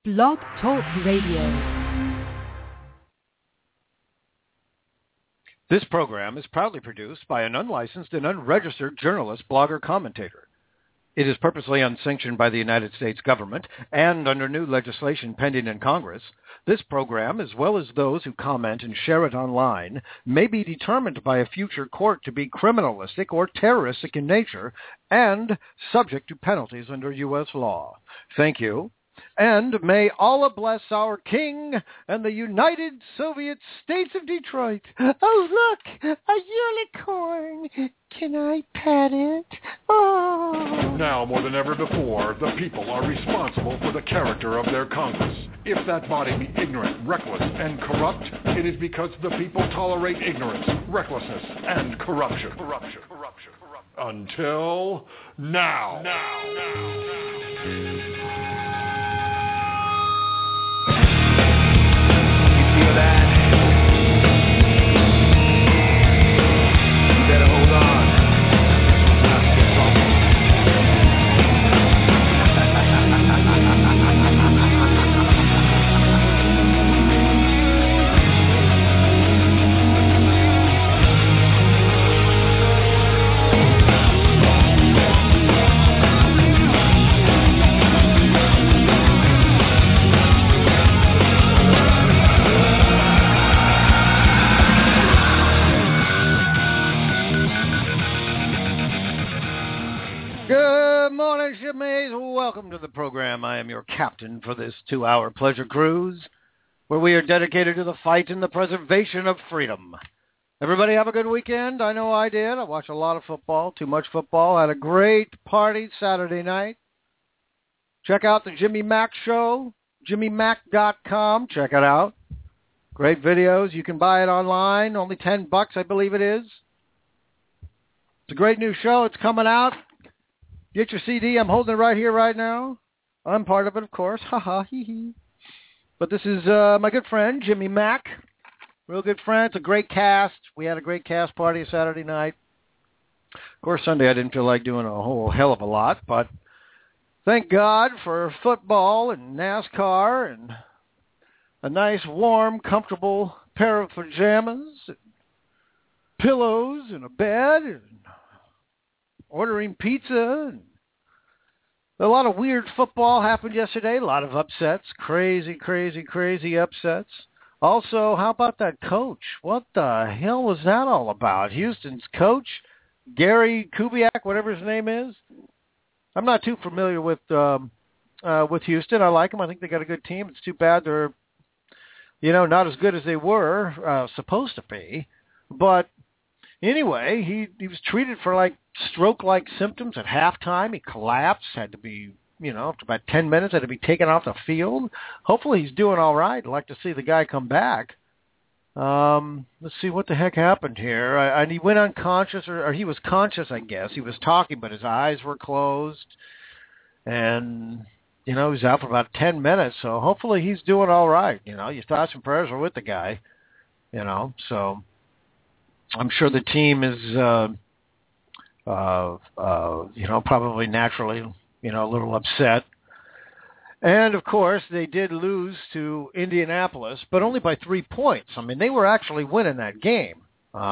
Blog Talk Radio. This program is proudly produced by an unlicensed and unregistered journalist, blogger, commentator. It is purposely unsanctioned by the United States government, and under new legislation pending in Congress, this program, as well as those who comment and share it online, may be determined by a future court to be criminalistic or terroristic in nature and subject to penalties under U.S. law. Thank you. And may Allah bless our King and the United Soviet States of Detroit. Oh, look, a unicorn. Can I pet it? Oh. Now more than ever before, the people are responsible for the character of their Congress. If that body be ignorant, reckless, and corrupt, it is because the people tolerate ignorance, recklessness, and corruption. Until now. Feel that? You better hold on. Welcome to the program. I am your captain for this 2-hour pleasure cruise, where we are dedicated to the fight and the preservation of freedom. Everybody have a good weekend? I know I did. I watched a lot of football, too much football. Had a great party Saturday night. Check out the Jimmy Mack Show, jimmymack.com. Check it out. Great videos. You can buy it online. Only $10, I believe it is. It's a great new show. It's coming out. Get your CD. I'm holding it right here, right now. I'm part of it, of course. Ha ha, hee hee. But this is my good friend, Jimmy Mack. Real good friend. It's a great cast. We had a great cast party Saturday night. Of course, Sunday I didn't feel like doing a whole hell of a lot, but thank God for football and NASCAR and a nice, warm, comfortable pair of pajamas, and pillows, and a bed, and ordering pizza. And a lot of weird football happened yesterday. A lot of upsets. Crazy upsets. Also, how about that coach? What the hell was that all about? Houston's coach, Gary Kubiak, whatever his name is. I'm not too familiar with Houston. I like them. I think they got a good team. It's too bad they're, not as good as they were supposed to be. But anyway, he was treated for stroke-like symptoms at halftime. He collapsed, had to be, after about 10 minutes, had to be taken off the field. Hopefully he's doing all right. I'd like to see the guy come back. Let's see what the heck happened here. And he went unconscious, or he was conscious, I guess. He was talking, but his eyes were closed. And, he was out for about 10 minutes, so hopefully he's doing all right. Your thoughts and prayers are with the guy, so I'm sure the team is, probably naturally, a little upset. And, of course, they did lose to Indianapolis, but only by 3 points. I mean, they were actually winning that game.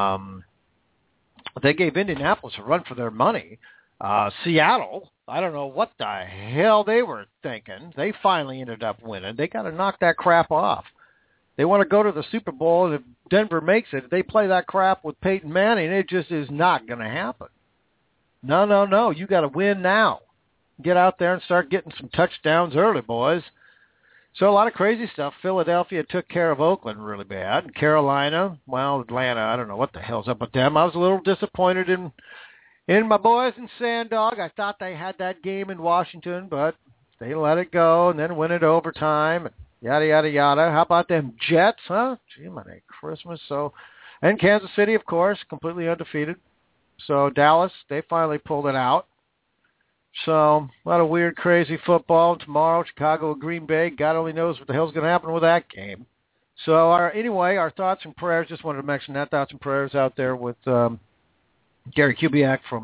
They gave Indianapolis a run for their money. Seattle, I don't know what the hell they were thinking. They finally ended up winning. They got to knock that crap off. They want to go to the Super Bowl, and if Denver makes it, if they play that crap with Peyton Manning, it just is not going to happen. No. You got to win now. Get out there and start getting some touchdowns early, boys. So a lot of crazy stuff. Philadelphia took care of Oakland really bad. And Carolina, Atlanta, I don't know what the hell's up with them. I was a little disappointed in my boys in Sandog. I thought they had that game in Washington, but they let it go and then went it overtime. Yada, yada, yada. How about them Jets, huh? Gee, my Christmas. So, and Kansas City, of course, completely undefeated. So Dallas, they finally pulled it out. So a lot of weird, crazy football. Tomorrow, Chicago, Green Bay. God only knows what the hell's going to happen with that game. So our thoughts and prayers, just wanted to mention that, thoughts and prayers out there with Gary Kubiak from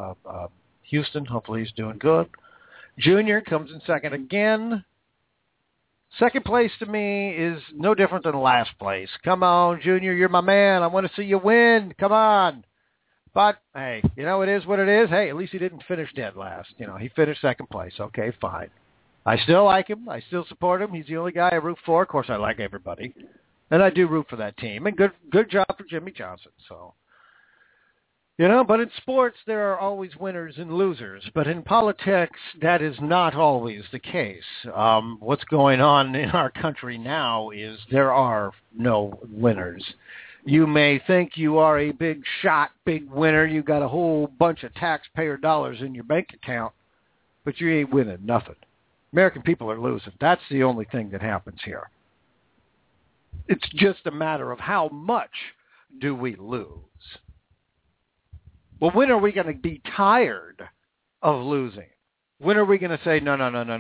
Houston. Hopefully he's doing good. Junior comes in second again. Second place to me is no different than last place. Come on, Junior, you're my man. I want to see you win. Come on. But, hey, you know, it is what it is. Hey, at least he didn't finish dead last. You know, he finished second place. Okay, fine. I still like him. I still support him. He's the only guy I root for. Of course, I like everybody. And I do root for that team. And good job for Jimmy Johnson. So, you know, but in sports, there are always winners and losers. But in politics, that is not always the case. What's going on in our country now is there are no winners. You may think you are a big shot, big winner. You got a whole bunch of taxpayer dollars in your bank account, but you ain't winning nothing. American people are losing. That's the only thing that happens here. It's just a matter of how much do we lose. Well, when are we going to be tired of losing? When are we going to say, no.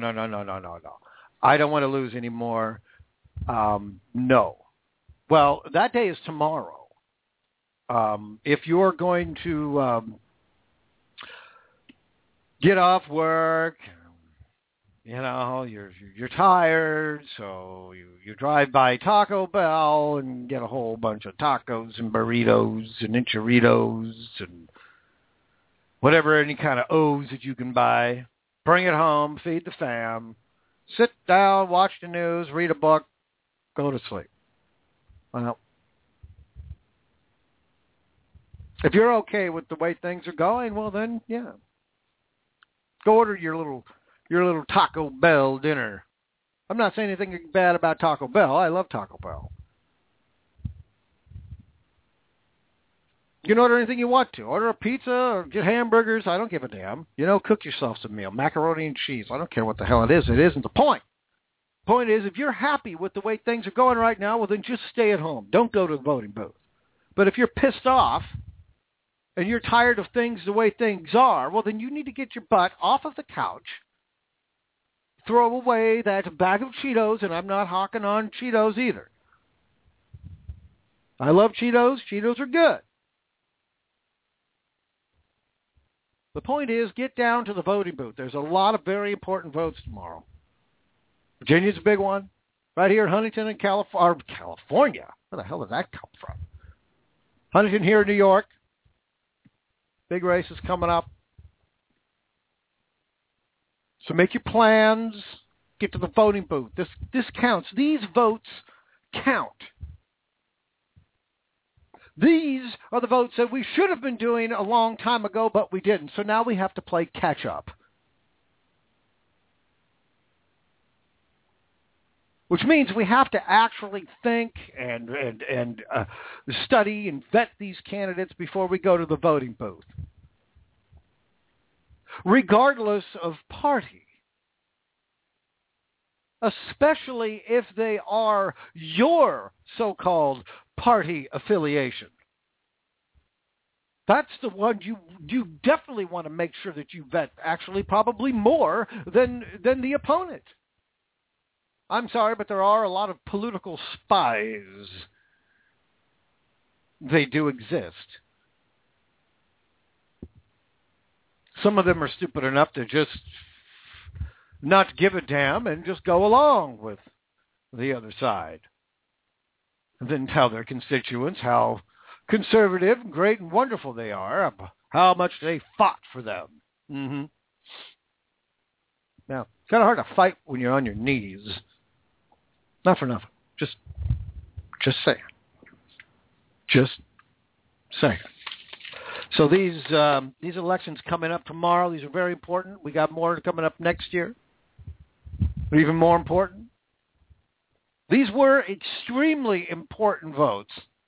I don't want to lose anymore. No. Well, that day is tomorrow. If you're going to get off work, you know, you're tired, so you drive by Taco Bell and get a whole bunch of tacos and burritos and enchiladas and whatever, any kind of O's that you can buy. Bring it home, feed the fam, sit down, watch the news, read a book, go to sleep. Well, if you're okay with the way things are going, well then, yeah. Go order your little Taco Bell dinner. I'm not saying anything bad about Taco Bell. I love Taco Bell. You can order anything you want to. Order a pizza or get hamburgers. I don't give a damn. You know, cook yourself some meal. Macaroni and cheese. I don't care what the hell it is. It isn't the point. The point is, if you're happy with the way things are going right now, well, then just stay at home. Don't go to the voting booth. But if you're pissed off and you're tired of things the way things are, well, then you need to get your butt off of the couch, throw away that bag of Cheetos, and I'm not hawking on Cheetos either. I love Cheetos. Cheetos are good. The point is, get down to the voting booth. There's a lot of very important votes tomorrow. Virginia's a big one. Right here in Huntington in California. Where the hell did that come from? Huntington here in New York. Big races coming up. So make your plans. Get to the voting booth. This counts. These votes count. These are the votes that we should have been doing a long time ago, but we didn't. So now we have to play catch up. Which means we have to actually think and study and vet these candidates before we go to the voting booth. Regardless of party. Especially if they are your so-called party affiliation. That's the one you definitely want to make sure that you vet, actually probably more than the opponent. I'm sorry, but there are a lot of political spies. They do exist. Some of them are stupid enough to just not give a damn and just go along with the other side. And then tell their constituents how conservative, great, and wonderful they are, how much they fought for them. Mm-hmm. Now, it's kind of hard to fight when you're on your knees. Not for nothing. Just saying. Just saying. So these elections coming up tomorrow, these are very important. We got more coming up next year. Even more important. These were extremely important votes.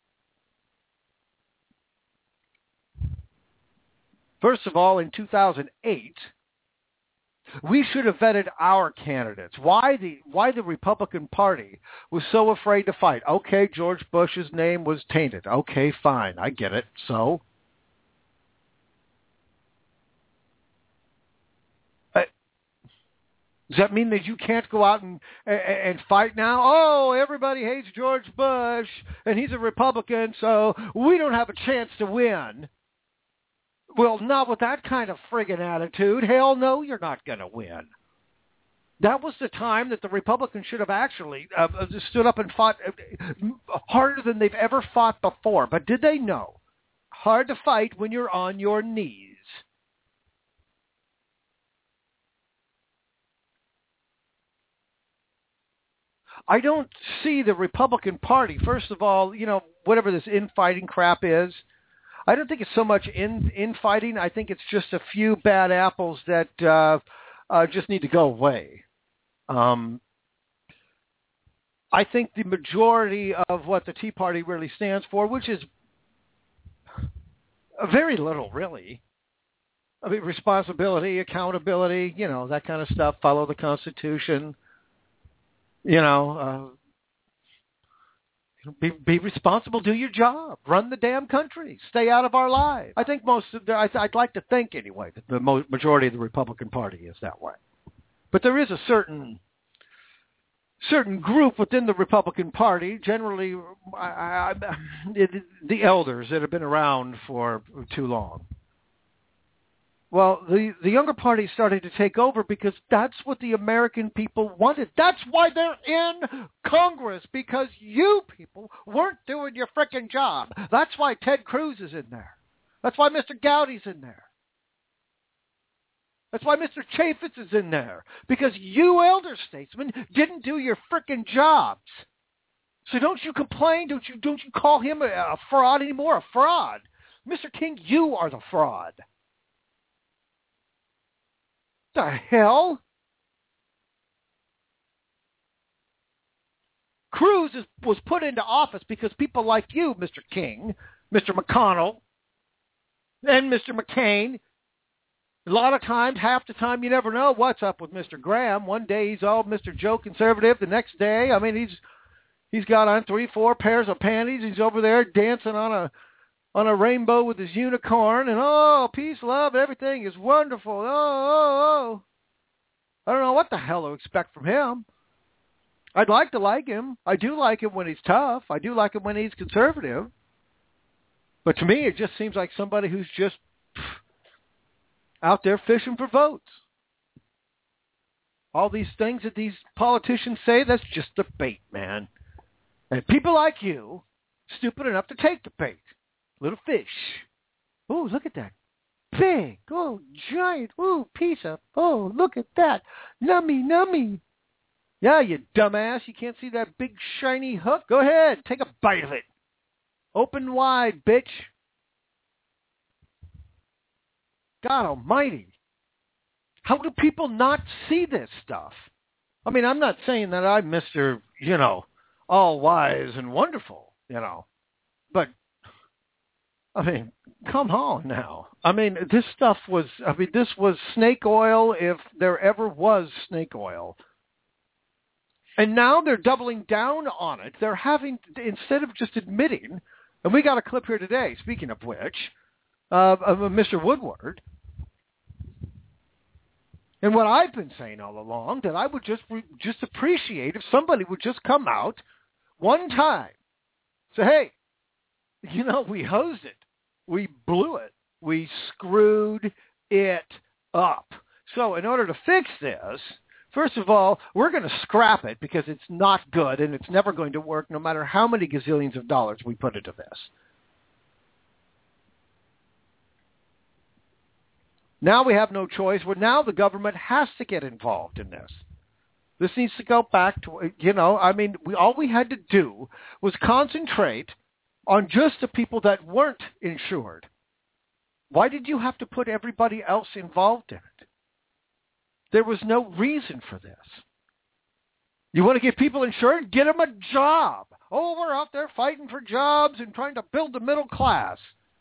First of all, in 2008, we should have vetted our candidates. Why the Republican Party was so afraid to fight? Okay, George Bush's name was tainted. Okay, fine, I get it. So? Does that mean that you can't go out and fight now? Oh, everybody hates George Bush, and he's a Republican, so we don't have a chance to win. Well, not with that kind of friggin' attitude. Hell no, you're not going to win. That was the time that the Republicans should have actually stood up and fought harder than they've ever fought before. But did they know? Hard to fight when you're on your knees. I don't see the Republican Party, first of all, whatever this infighting crap is, I don't think it's so much infighting. I think it's just a few bad apples that just need to go away. I think the majority of what the Tea Party really stands for, which is very little, really. I mean, responsibility, accountability, that kind of stuff, follow the Constitution. Be responsible, do your job, run the damn country, stay out of our lives. I think I'd like to think anyway that the majority of the Republican Party is that way. But there is a certain group within the Republican Party, generally the elders that have been around for too long. Well, the younger party started to take over because that's what the American people wanted. That's why they're in Congress, because you people weren't doing your frickin' job. That's why Ted Cruz is in there. That's why Mr. Gowdy's in there. That's why Mr. Chaffetz is in there, because you elder statesmen didn't do your frickin' jobs. So don't you complain? Don't you call him a fraud anymore? A fraud. Mr. King, you are the fraud. The hell? Cruz was put into office because people like you, Mr. King, Mr. McConnell, and Mr. McCain. A lot of times, half the time, you never know what's up with Mr. Graham. One day he's all Mr. Joe Conservative. The next day, I mean, he's got on 3-4 pairs of panties. He's over there dancing on a rainbow with his unicorn, and peace, love, everything is wonderful. Oh. I don't know what the hell to expect from him. I'd like to like him. I do like him when he's tough. I do like him when he's conservative. But to me, it just seems like somebody who's just out there fishing for votes. All these things that these politicians say, that's just the bait, man. And people like you, stupid enough to take the bait. Little fish. Oh, look at that. Big. Oh, giant. Oh, piece of. Oh, look at that. Nummy. Yeah, you dumbass. You can't see that big shiny hook? Go ahead. Take a bite of it. Open wide, bitch. God almighty. How do people not see this stuff? I mean, I'm not saying that I'm Mr., all wise and wonderful, But I mean, come on now. I mean, this was snake oil if there ever was snake oil. And now they're doubling down on it. They're having, instead of just admitting, and we got a clip here today, speaking of which, of Mr. Woodward. And what I've been saying all along, that I would just appreciate if somebody would just come out one time, say, hey, we hosed it. We blew it. We screwed it up. So in order to fix this, first of all, we're going to scrap it because it's not good and it's never going to work no matter how many gazillions of dollars we put into this. Now we have no choice. Well, now the government has to get involved in this. This needs to go back to, all we had to do was concentrate on just the people that weren't insured. Why did you have to put everybody else involved in it? There was no reason for this. You want to get people insured? Get them a job. Oh, we're out there fighting for jobs and trying to build the middle class.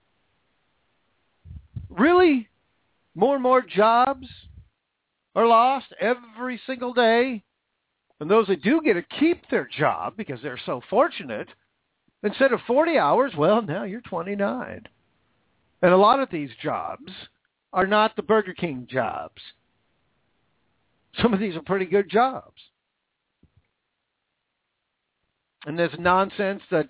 Really? More and more jobs are lost every single day. And those that do get to keep their job because they're so fortunate, instead of 40 hours, well, now you're 29. And a lot of these jobs are not the Burger King jobs. Some of these are pretty good jobs. And there's nonsense that,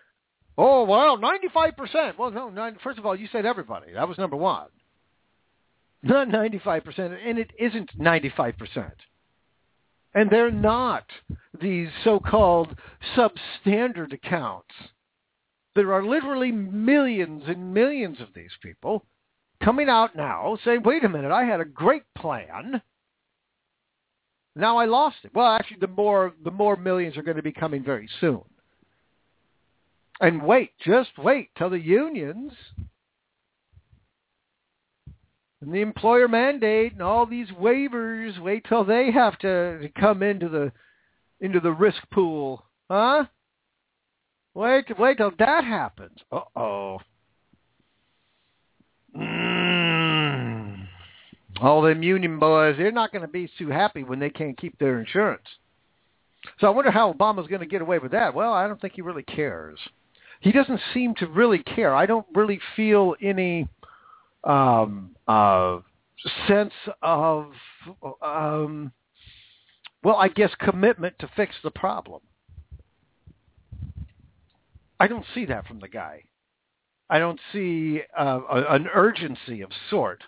95%. Well, no, first of all, you said everybody. That was number one. Not 95%, and it isn't 95%. And they're not these so-called substandard accounts. There are literally millions and millions of these people coming out now saying, wait a minute, I had a great plan. Now I lost it. Well, actually, the more millions are going to be coming very soon. And just wait till the unions and the employer mandate and all these waivers, wait till they have to come into the risk pool. Huh? Wait till that happens. Uh-oh. All them union boys, they're not going to be too happy when they can't keep their insurance. So I wonder how Obama's going to get away with that. Well, I don't think he really cares. He doesn't seem to really care. I don't really feel any sense of, I guess commitment to fix the problem. I don't see that from the guy. I don't see an urgency of sort,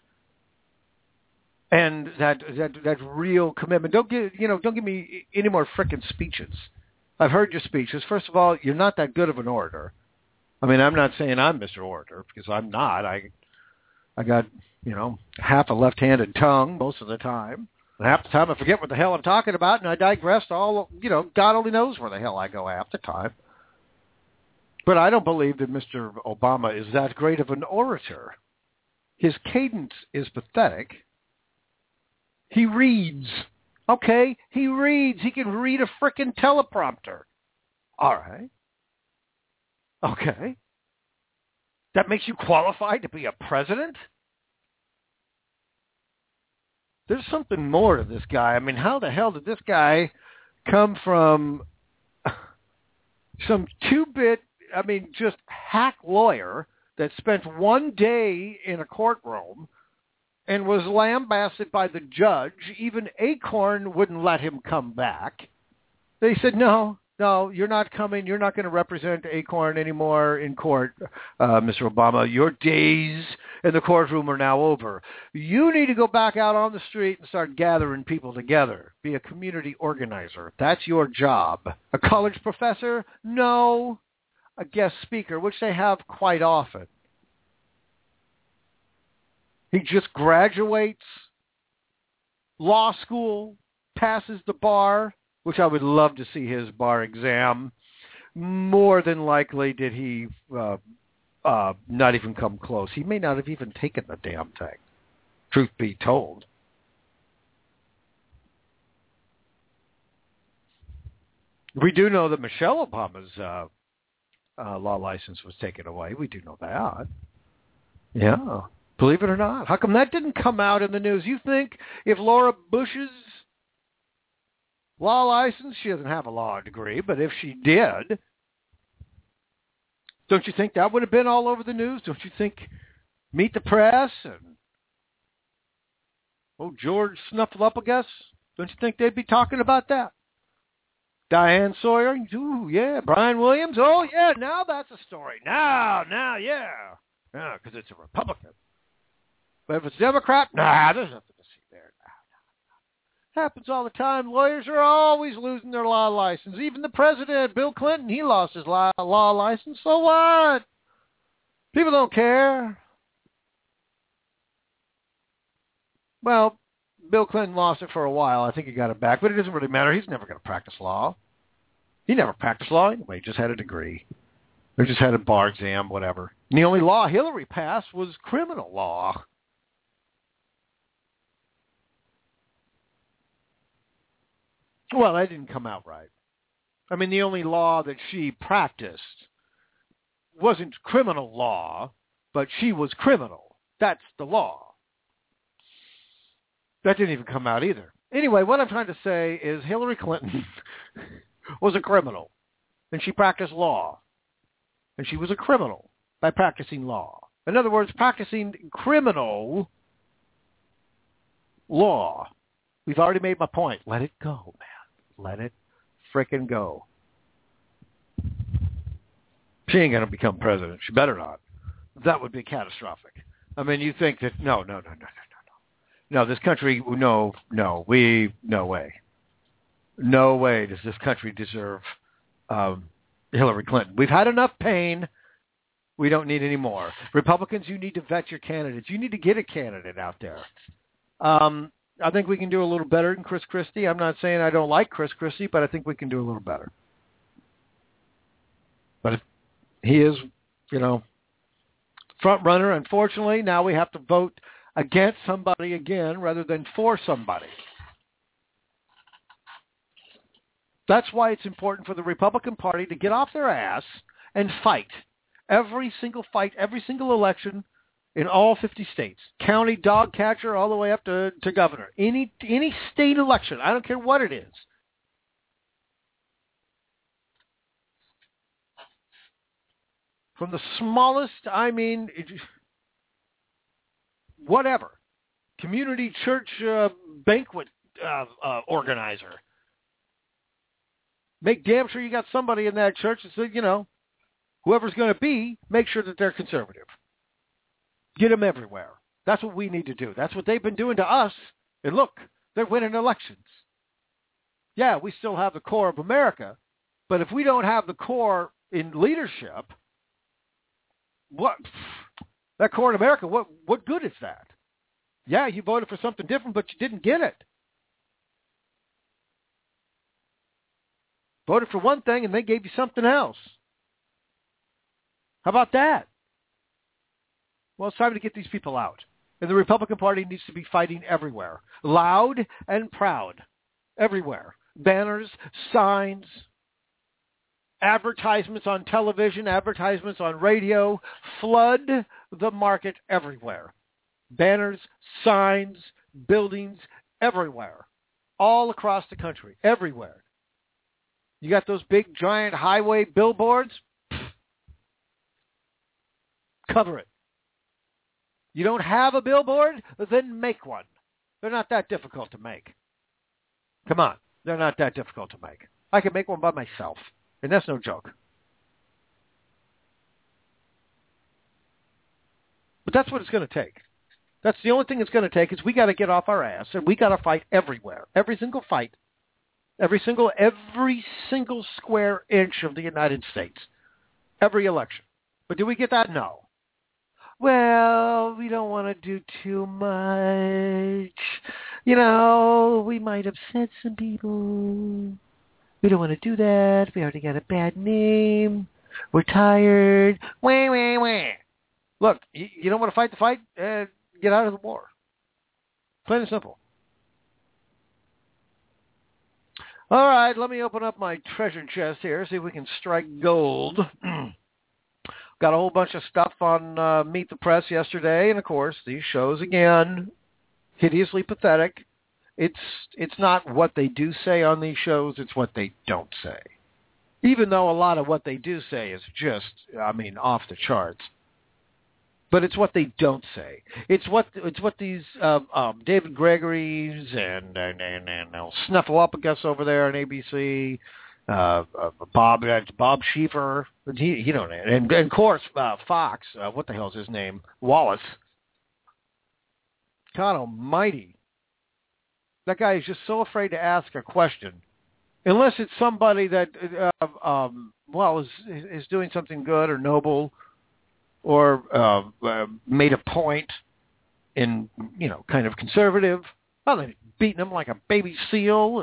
and that real commitment. Don't give me any more frickin' speeches. I've heard your speeches. First of all, you're not that good of an orator. I mean, I'm not saying I'm Mr. Orator because I'm not. I got half a left-handed tongue most of the time. And half the time I forget what the hell I'm talking about, and I digress all. God only knows where the hell I go half the time. But I don't believe that Mr. Obama is that great of an orator. His cadence is pathetic. He reads. Okay, he reads. He can read a frickin' teleprompter. All right. Okay. That makes you qualified to be a president? There's something more to this guy. I mean, how the hell did this guy come from some two-bit, just hack lawyer that spent one day in a courtroom and was lambasted by the judge? Even Acorn wouldn't let him come back. They said, no, you're not coming. You're not going to represent Acorn anymore in court, Mr. Obama. Your days in the courtroom are now over. You need to go back out on the street and start gathering people together. Be a community organizer. That's your job. A college professor? No. A guest speaker, which they have quite often. He just graduates law school, passes the bar, which I would love to see his bar exam. More than likely did he not even come close. He may not have even taken the damn thing, truth be told. We do know that Michelle Obama's law license was taken away. We do know that. Yeah. Believe it or not. How come that didn't come out in the news? You think if Laura Bush's law license, she doesn't have a law degree, but if she did, don't you think that would have been all over the news? Don't you think Meet the Press and George Snuffleupagus, don't you think they'd be talking about that? Diane Sawyer, ooh, yeah. Brian Williams, oh, yeah, now that's a story. Now, yeah. Yeah, because it's a Republican. But if it's Democrat, there's nothing to see there. Happens all the time. Lawyers are always losing their law license. Even the president, Bill Clinton, he lost his law license. So what? People don't care. Well, Bill Clinton lost it for a while. I think he got it back, but it doesn't really matter. He's never going to practice law. He never practiced law anyway. He just had a degree. Or just had a bar exam, whatever. And the only law Hillary passed was criminal law. Well, that didn't come out right. I mean, the only law that she practiced wasn't criminal law, but she was criminal. That's the law. That didn't even come out either. Anyway, what I'm trying to say is Hillary Clinton was a criminal, and she practiced law. And she was a criminal by practicing law. In other words, practicing criminal law. We've already made my point. Let it go, man. Let it frickin' go. She ain't going to become president. She better not. That would be catastrophic. I mean, you think that, no. No, this country, no way. No way does this country deserve Hillary Clinton. We've had enough pain. We don't need any more. Republicans, you need to vet your candidates. You need to get a candidate out there. I think we can do a little better than Chris Christie. I'm not saying I don't like Chris Christie, but I think we can do a little better. But if he is, front runner. Unfortunately, now we have to vote against somebody again rather than for somebody. That's why it's important for the Republican Party to get off their ass and fight. Every single fight, every single election in all 50 states. County, dog catcher, all the way up to governor. Any state election, I don't care what it is. From the smallest, whatever, community church banquet organizer. Make damn sure you got somebody in that church that says, whoever's going to be, make sure that they're conservative. Get them everywhere. That's what we need to do. That's what they've been doing to us. And look, they're winning elections. Yeah, we still have the core of America, but if we don't have the core in leadership, that core in America, what good is that? Yeah, you voted for something different, but you didn't get it. Voted for one thing and they gave you something else. How about that? Well, it's time to get these people out. And the Republican Party needs to be fighting everywhere. Loud and proud. Everywhere. Banners, signs, advertisements on television, advertisements on radio. Flood the market everywhere. Banners, signs, buildings, everywhere. All across the country. Everywhere. You got those big, giant highway billboards? Cover it. You don't have a billboard? Then make one. They're not that difficult to make. Come on. They're not that difficult to make. I can make one by myself. And that's no joke. But that's what it's going to take. That's the only thing it's going to take is we got to get off our ass and we got to fight everywhere. Every single fight. Every single square inch of the United States. Every election. But do we get that? No. Well, we don't want to do too much. We might upset some people. We don't want to do that. We already got a bad name. We're tired. Wah, wah, wah. Look, you don't want to fight the fight? Get out of the war. Plain and simple. All right, let me open up my treasure chest here, see if we can strike gold. Got a whole bunch of stuff on Meet the Press yesterday, and of course, these shows, again, hideously pathetic. It's not what they do say on these shows, it's what they don't say. Even though a lot of what they do say is just, off the charts. But it's what they don't say. It's what these David Gregory's and Snuffleupagus over there on ABC, Bob Schieffer, he don't, and of course Fox. What the hell's his name? Wallace. God Almighty, that guy is just so afraid to ask a question, unless it's somebody that is doing something good or noble. Or made a point in, kind of conservative. Well, they're beating them like a baby seal.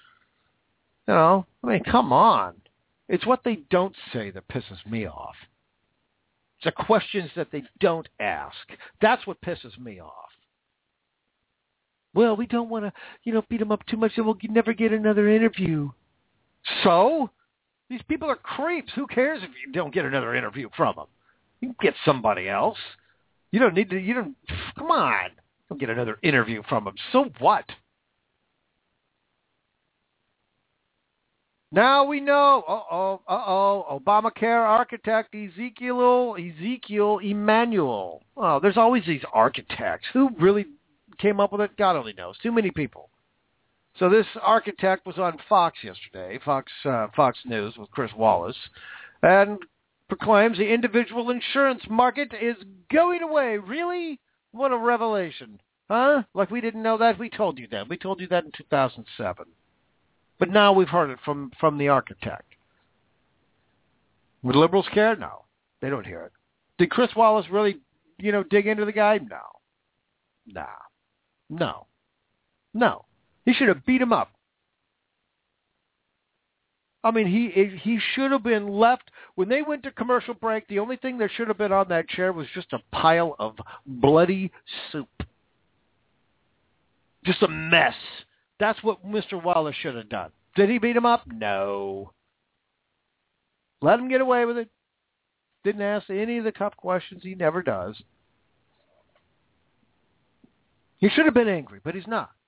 And, come on. It's what they don't say that pisses me off. It's the questions that they don't ask. That's what pisses me off. Well, we don't want to, beat them up too much, and we'll never get another interview. So? These people are creeps. Who cares if you don't get another interview from them? You can get somebody else. You don't need to, come on. Don't get another interview from them. So what? Now we know, Obamacare architect Ezekiel Emanuel. Oh, there's always these architects. Who really came up with it? God only knows. Too many people. So this architect was on Fox yesterday, Fox News with Chris Wallace, and proclaims the individual insurance market is going away. Really? What a revelation. Huh? Like we didn't know that? We told you that. We told you that in 2007. But now we've heard it from the architect. Would liberals care? No. They don't hear it. Did Chris Wallace really, dig into the guy? No. No. He should have beat him up. I mean, he should have been left. When they went to commercial break, the only thing that should have been on that chair was just a pile of bloody soup. Just a mess. That's what Mr. Wallace should have done. Did he beat him up? No. Let him get away with it. Didn't ask any of the tough questions. He never does. He should have been angry, but he's not.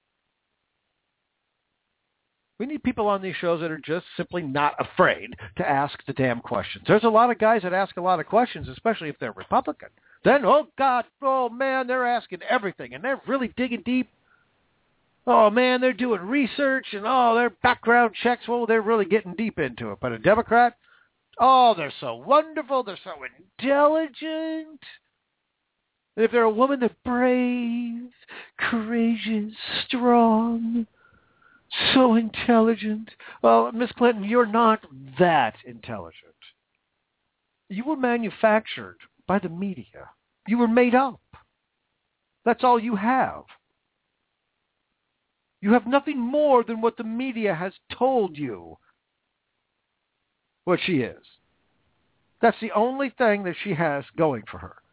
We need people on these shows that are just simply not afraid to ask the damn questions. There's a lot of guys that ask a lot of questions, especially if they're Republican. Then, oh, God, oh, man, they're asking everything, and they're really digging deep. Oh, man, they're doing research, and, their background checks. Well, they're really getting deep into it. But a Democrat, they're so wonderful. They're so intelligent. And if they're a woman, they're brave, courageous, strong, so intelligent. Well, Miss Clinton, you're not that intelligent. You were manufactured by the media. You were made up. That's all you have. You have nothing more than what the media has told you what she is. That's the only thing that she has going for her.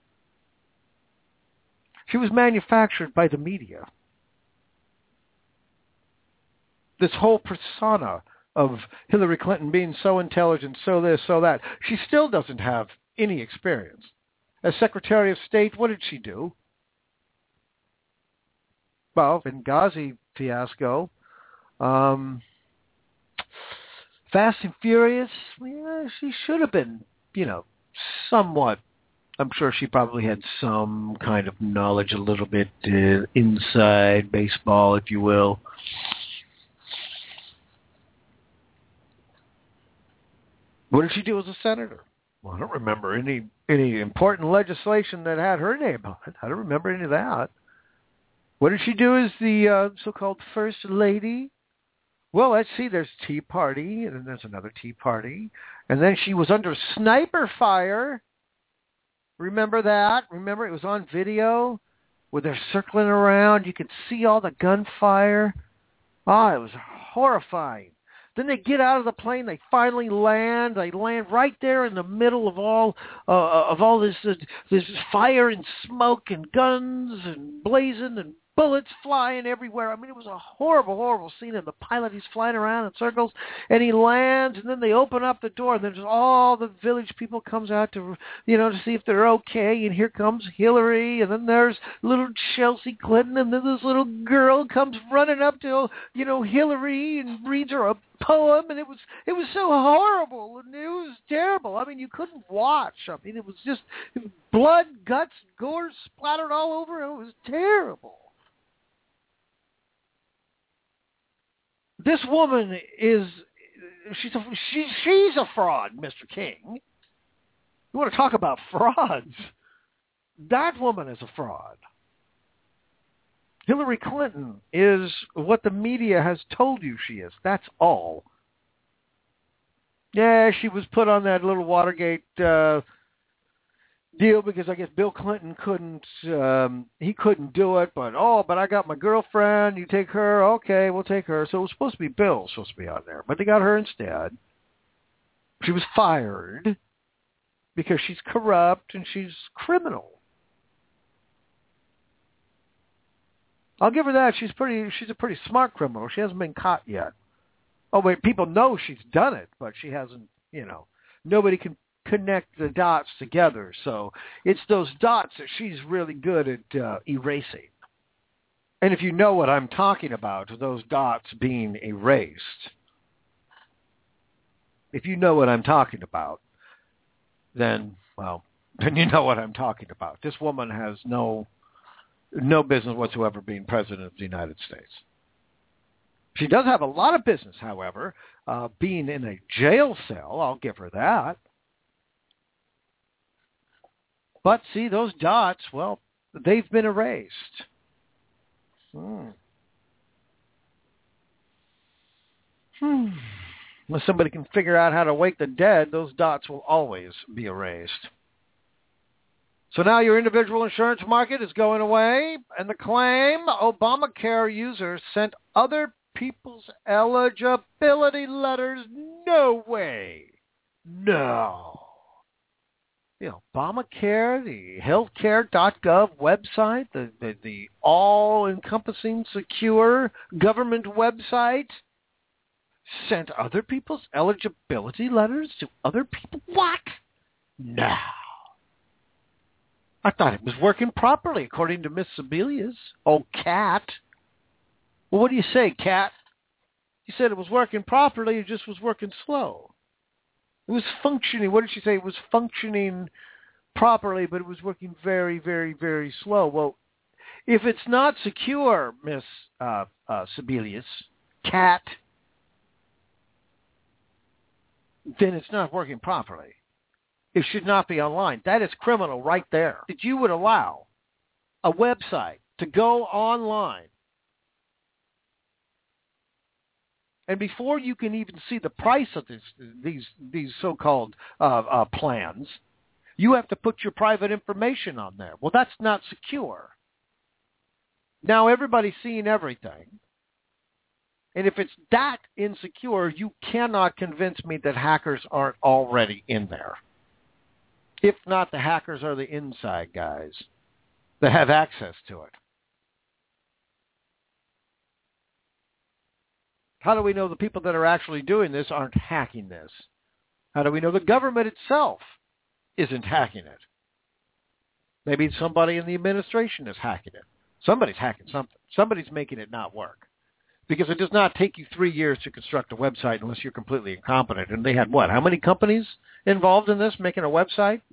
She was manufactured by the media. This whole persona of Hillary Clinton being so intelligent, so this, so that. She still doesn't have any experience. As Secretary of State, what did she do? Well, Benghazi fiasco, Fast and Furious, she should have been, somewhat. I'm sure she probably had some kind of knowledge, a little bit inside baseball, if you will. What did she do as a senator? Well, I don't remember any important legislation that had her name on it. I don't remember any of that. What did she do as the so-called First Lady? Well, let's see. There's Tea Party, and then there's another Tea Party. And then she was under sniper fire. Remember that? Remember it was on video where they're circling around. You could see all the gunfire. It was horrifying. Then they get out of the plane. They finally land. They land right there in the middle of all this fire and smoke and guns and blazing and bullets flying everywhere. I mean, it was a horrible, horrible scene. And the pilot, he's flying around in circles, and he lands, and then they open up the door, and there's all the village people comes out to see if they're okay, and here comes Hillary, and then there's little Chelsea Clinton, and then this little girl comes running up to, Hillary and reads her a poem, and it was so horrible, and it was terrible. I mean, you couldn't watch. I mean, it was just blood, guts, gore splattered all over. It was terrible. This woman she's a fraud, Mr. King. You want to talk about frauds? That woman is a fraud. Hillary Clinton is what the media has told you she is. That's all. Yeah, she was put on that little Watergate deal because I guess Bill Clinton couldn't do it, but I got my girlfriend, you take her, okay, we'll take her. So it was supposed to be Bill supposed to be on there, but they got her instead. She was fired because she's corrupt and she's criminal. I'll give her that. She's a pretty smart criminal. She hasn't been caught yet. Oh wait, people know she's done it, but she hasn't, nobody can connect the dots together. So it's those dots that she's really good at erasing. And if you know what I'm talking about, those dots being erased, if you know what I'm talking about, then you know what I'm talking about. This woman has no business whatsoever being president of the United States. She does have a lot of business, however, being in a jail cell. I'll give her that. But see, those dots, they've been erased. Unless somebody can figure out how to wake the dead, those dots will always be erased. So now your individual insurance market is going away, and the claim, Obamacare users sent other people's eligibility letters. No way. No. The Obamacare, the healthcare.gov website, the all-encompassing, secure government website, sent other people's eligibility letters to other people? What? No. I thought it was working properly, according to Miss Sebelius. Oh, Cat. Well, what do you say, Cat? You said it was working properly, it just was working slow. It was functioning. What did she say? It was functioning properly, but it was working very, very, very slow. Well, if it's not secure, Miss Sebelius, Cat, then it's not working properly. It should not be online. That is criminal right there. That you would allow a website to go online, and before you can even see the price of these so-called plans, you have to put your private information on there. Well, that's not secure. Now everybody's seeing everything. And if it's that insecure, you cannot convince me that hackers aren't already in there. If not, the hackers are the inside guys that have access to it. How do we know the people that are actually doing this aren't hacking this? How do we know the government itself isn't hacking it? Maybe somebody in the administration is hacking it. Somebody's hacking something. Somebody's making it not work. Because it does not take you 3 years to construct a website unless you're completely incompetent. And they had what? How many companies involved in this making a website?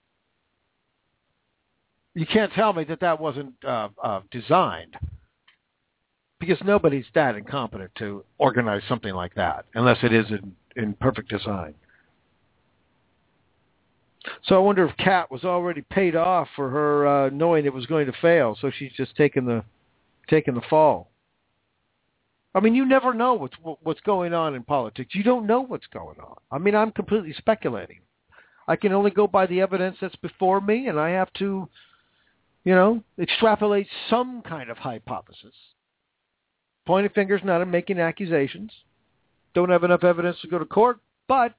You can't tell me that wasn't designed. Because nobody's that incompetent to organize something like that, unless it is in perfect design. So I wonder if Kat was already paid off for her knowing it was going to fail, so she's just taking the fall. I mean, you never know what's going on in politics. You don't know what's going on. I mean, I'm completely speculating. I can only go by the evidence that's before me, and I have to, extrapolate some kind of hypothesis. Pointing fingers, not making accusations. Don't have enough evidence to go to court, but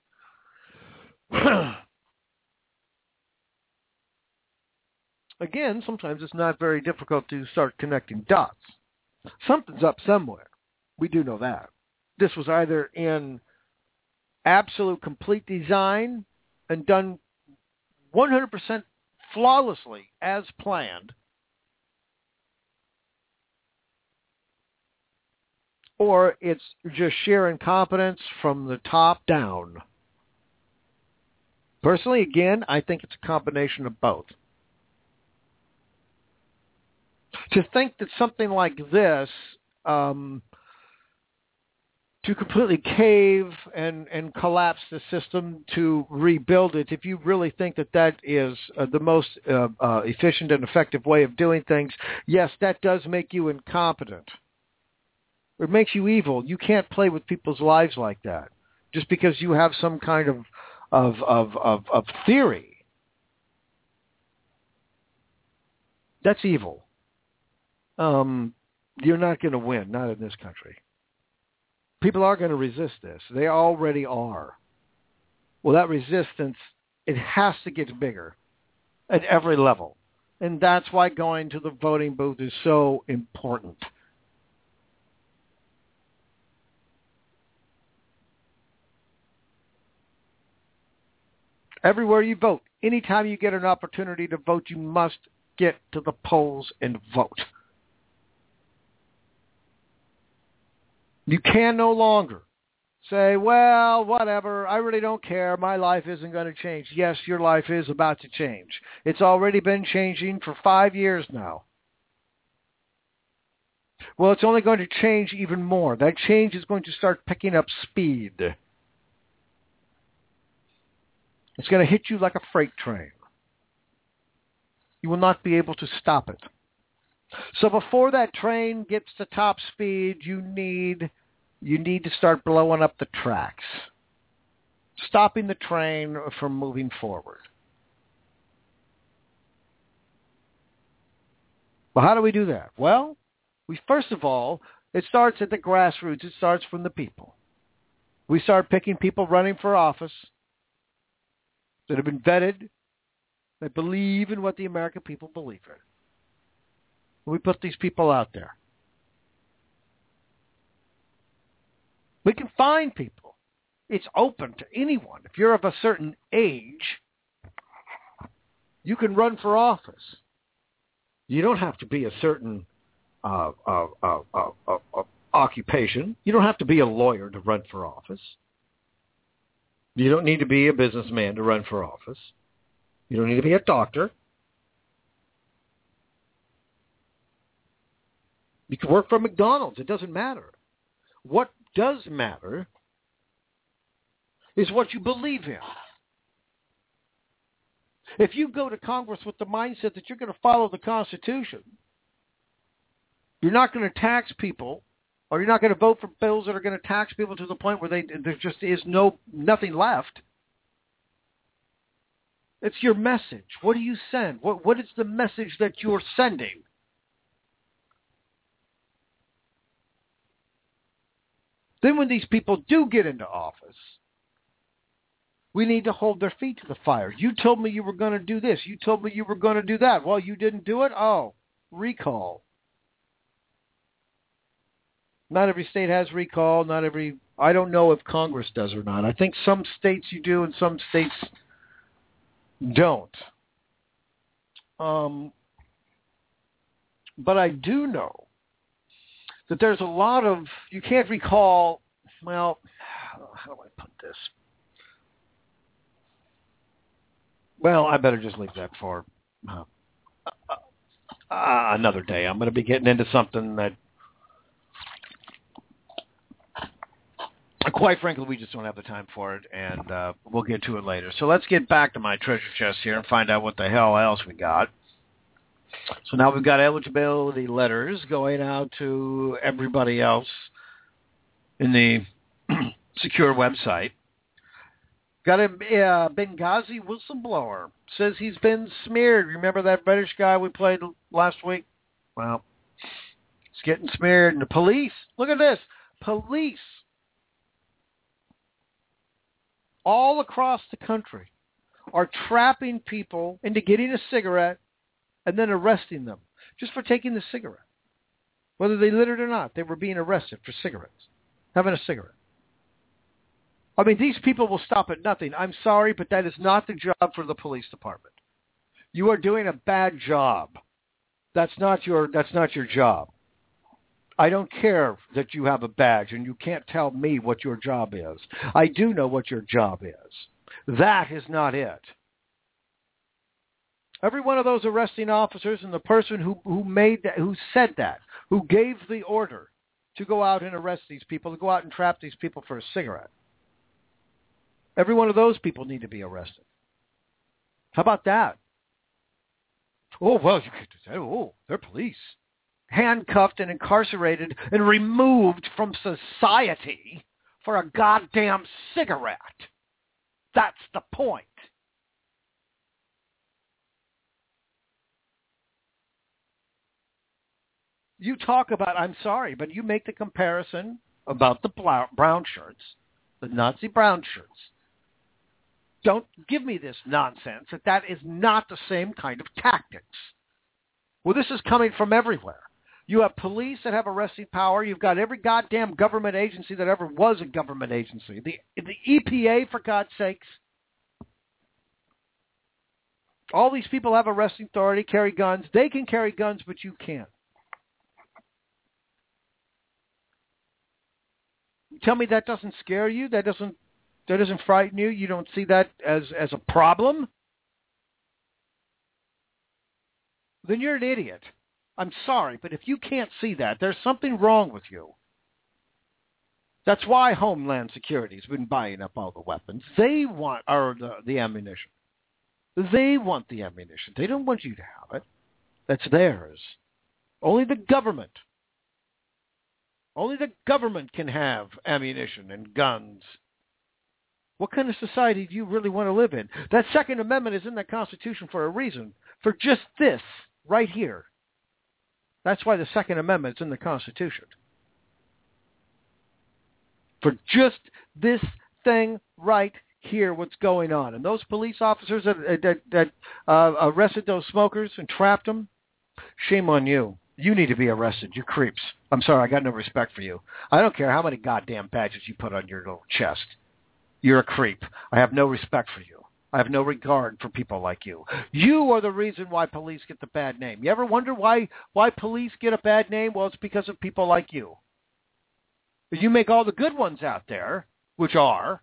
again, sometimes it's not very difficult to start connecting dots. Something's up somewhere. We do know that. This was either in absolute complete design and done 100% flawlessly as planned, or it's just sheer incompetence from the top down. Personally, again, I think it's a combination of both. To think that something like this, to completely cave and collapse the system to rebuild it, if you really think that is the most efficient and effective way of doing things, yes, that does make you incompetent. It makes you evil. You can't play with people's lives like that just because you have some kind of theory. That's evil. You're not going to win, not in this country. People are going to resist this. They already are. Well, that resistance, it has to get bigger at every level. And that's why going to the voting booth is so important. Everywhere you vote, anytime you get an opportunity to vote, you must get to the polls and vote. You can no longer say, well, whatever, I really don't care, my life isn't going to change. Yes, your life is about to change. It's already been changing for 5 years now. Well, it's only going to change even more. That change is going to start picking up speed. It's going to hit you like a freight train. You will not be able to stop it. So before that train gets to top speed, you need you need to start blowing up the tracks, stopping the train from moving forward. Well, how do we do that? Well, first of all, it starts at the grassroots. It starts from the people. We start picking people running for office that have been vetted, that believe in what the American people believe in. We put these people out there. We can find people. It's open to anyone. If you're of a certain age, you can run for office. You don't have to be a certain occupation. You don't have to be a lawyer to run for office. You don't need to be a businessman to run for office. You don't need to be a doctor. You can work for McDonald's. It doesn't matter. What does matter is what you believe in. If you go to Congress with the mindset that you're going to follow the Constitution, you're not going to tax people, or you're not going to vote for bills that are going to tax people to the point where there just is nothing left. It's your message. What do you send? What is the message that you're sending? Then when these people do get into office, we need to hold their feet to the fire. You told me you were going to do this. You told me you were going to do that. Well, you didn't do it? Oh, recall. Not every state has recall. I don't know if Congress does or not. I think some states you do and some states don't. But I do know that there's a lot of, you can't recall, well, how do I put this? Well, I better just leave that for another day. I'm going to be getting into something that, quite frankly, we just don't have the time for it, and we'll get to it later. So let's get back to my treasure chest here and find out what the hell else we got. So now we've got eligibility letters going out to everybody else in the secure website. Got a Benghazi whistleblower. Says he's been smeared. Remember that British guy we played last week? Well, he's getting smeared. And the police, look at this. Police all across the country are trapping people into getting a cigarette and then arresting them just for taking the cigarette. Whether they lit it or not, they were being arrested for cigarettes, having a cigarette. I mean, these people will stop at nothing. I'm sorry, but that is not the job for the police department. You are doing a bad job. That's not your job. I don't care that you have a badge and you can't tell me what your job is. I do know what your job is. That is not it. Every one of those arresting officers and the person who made that, who said that, who gave the order to go out and arrest these people, to go out and trap these people for a cigarette, every one of those people need to be arrested. How about that? Oh, well, you could say, oh, they're police. Handcuffed and incarcerated and removed from society for a goddamn cigarette. That's the point. You talk about, I'm sorry, but you make the comparison about the brown shirts, the Nazi brown shirts. Don't give me this nonsense that is not the same kind of tactics. Well, this is coming from everywhere. You have police that have arresting power. You've got every goddamn government agency that ever was a government agency. The EPA, for God's sakes. All these people have arresting authority, carry guns. They can carry guns, but you can't. Tell me that doesn't scare you? That doesn't frighten you? You don't see that as a problem? Then you're an idiot. I'm sorry, but if you can't see that, there's something wrong with you. That's why Homeland Security's been buying up all the weapons. They want the ammunition. They want the ammunition. They don't want you to have it. That's theirs. Only the government Only the government can have ammunition and guns. What kind of society do you really want to live in? That Second Amendment is in the Constitution for a reason, for just this right here. That's why the Second Amendment is in the Constitution. For just this thing right here, what's going on. And those police officers that arrested those smokers and trapped them, shame on you. You need to be arrested, you creeps. I'm sorry, I got no respect for you. I don't care how many goddamn badges you put on your little chest. You're a creep. I have no respect for you. I have no regard for people like you. You are the reason why police get the bad name. You ever wonder why police get a bad name? Well, it's because of people like you. You make all the good ones out there, which are,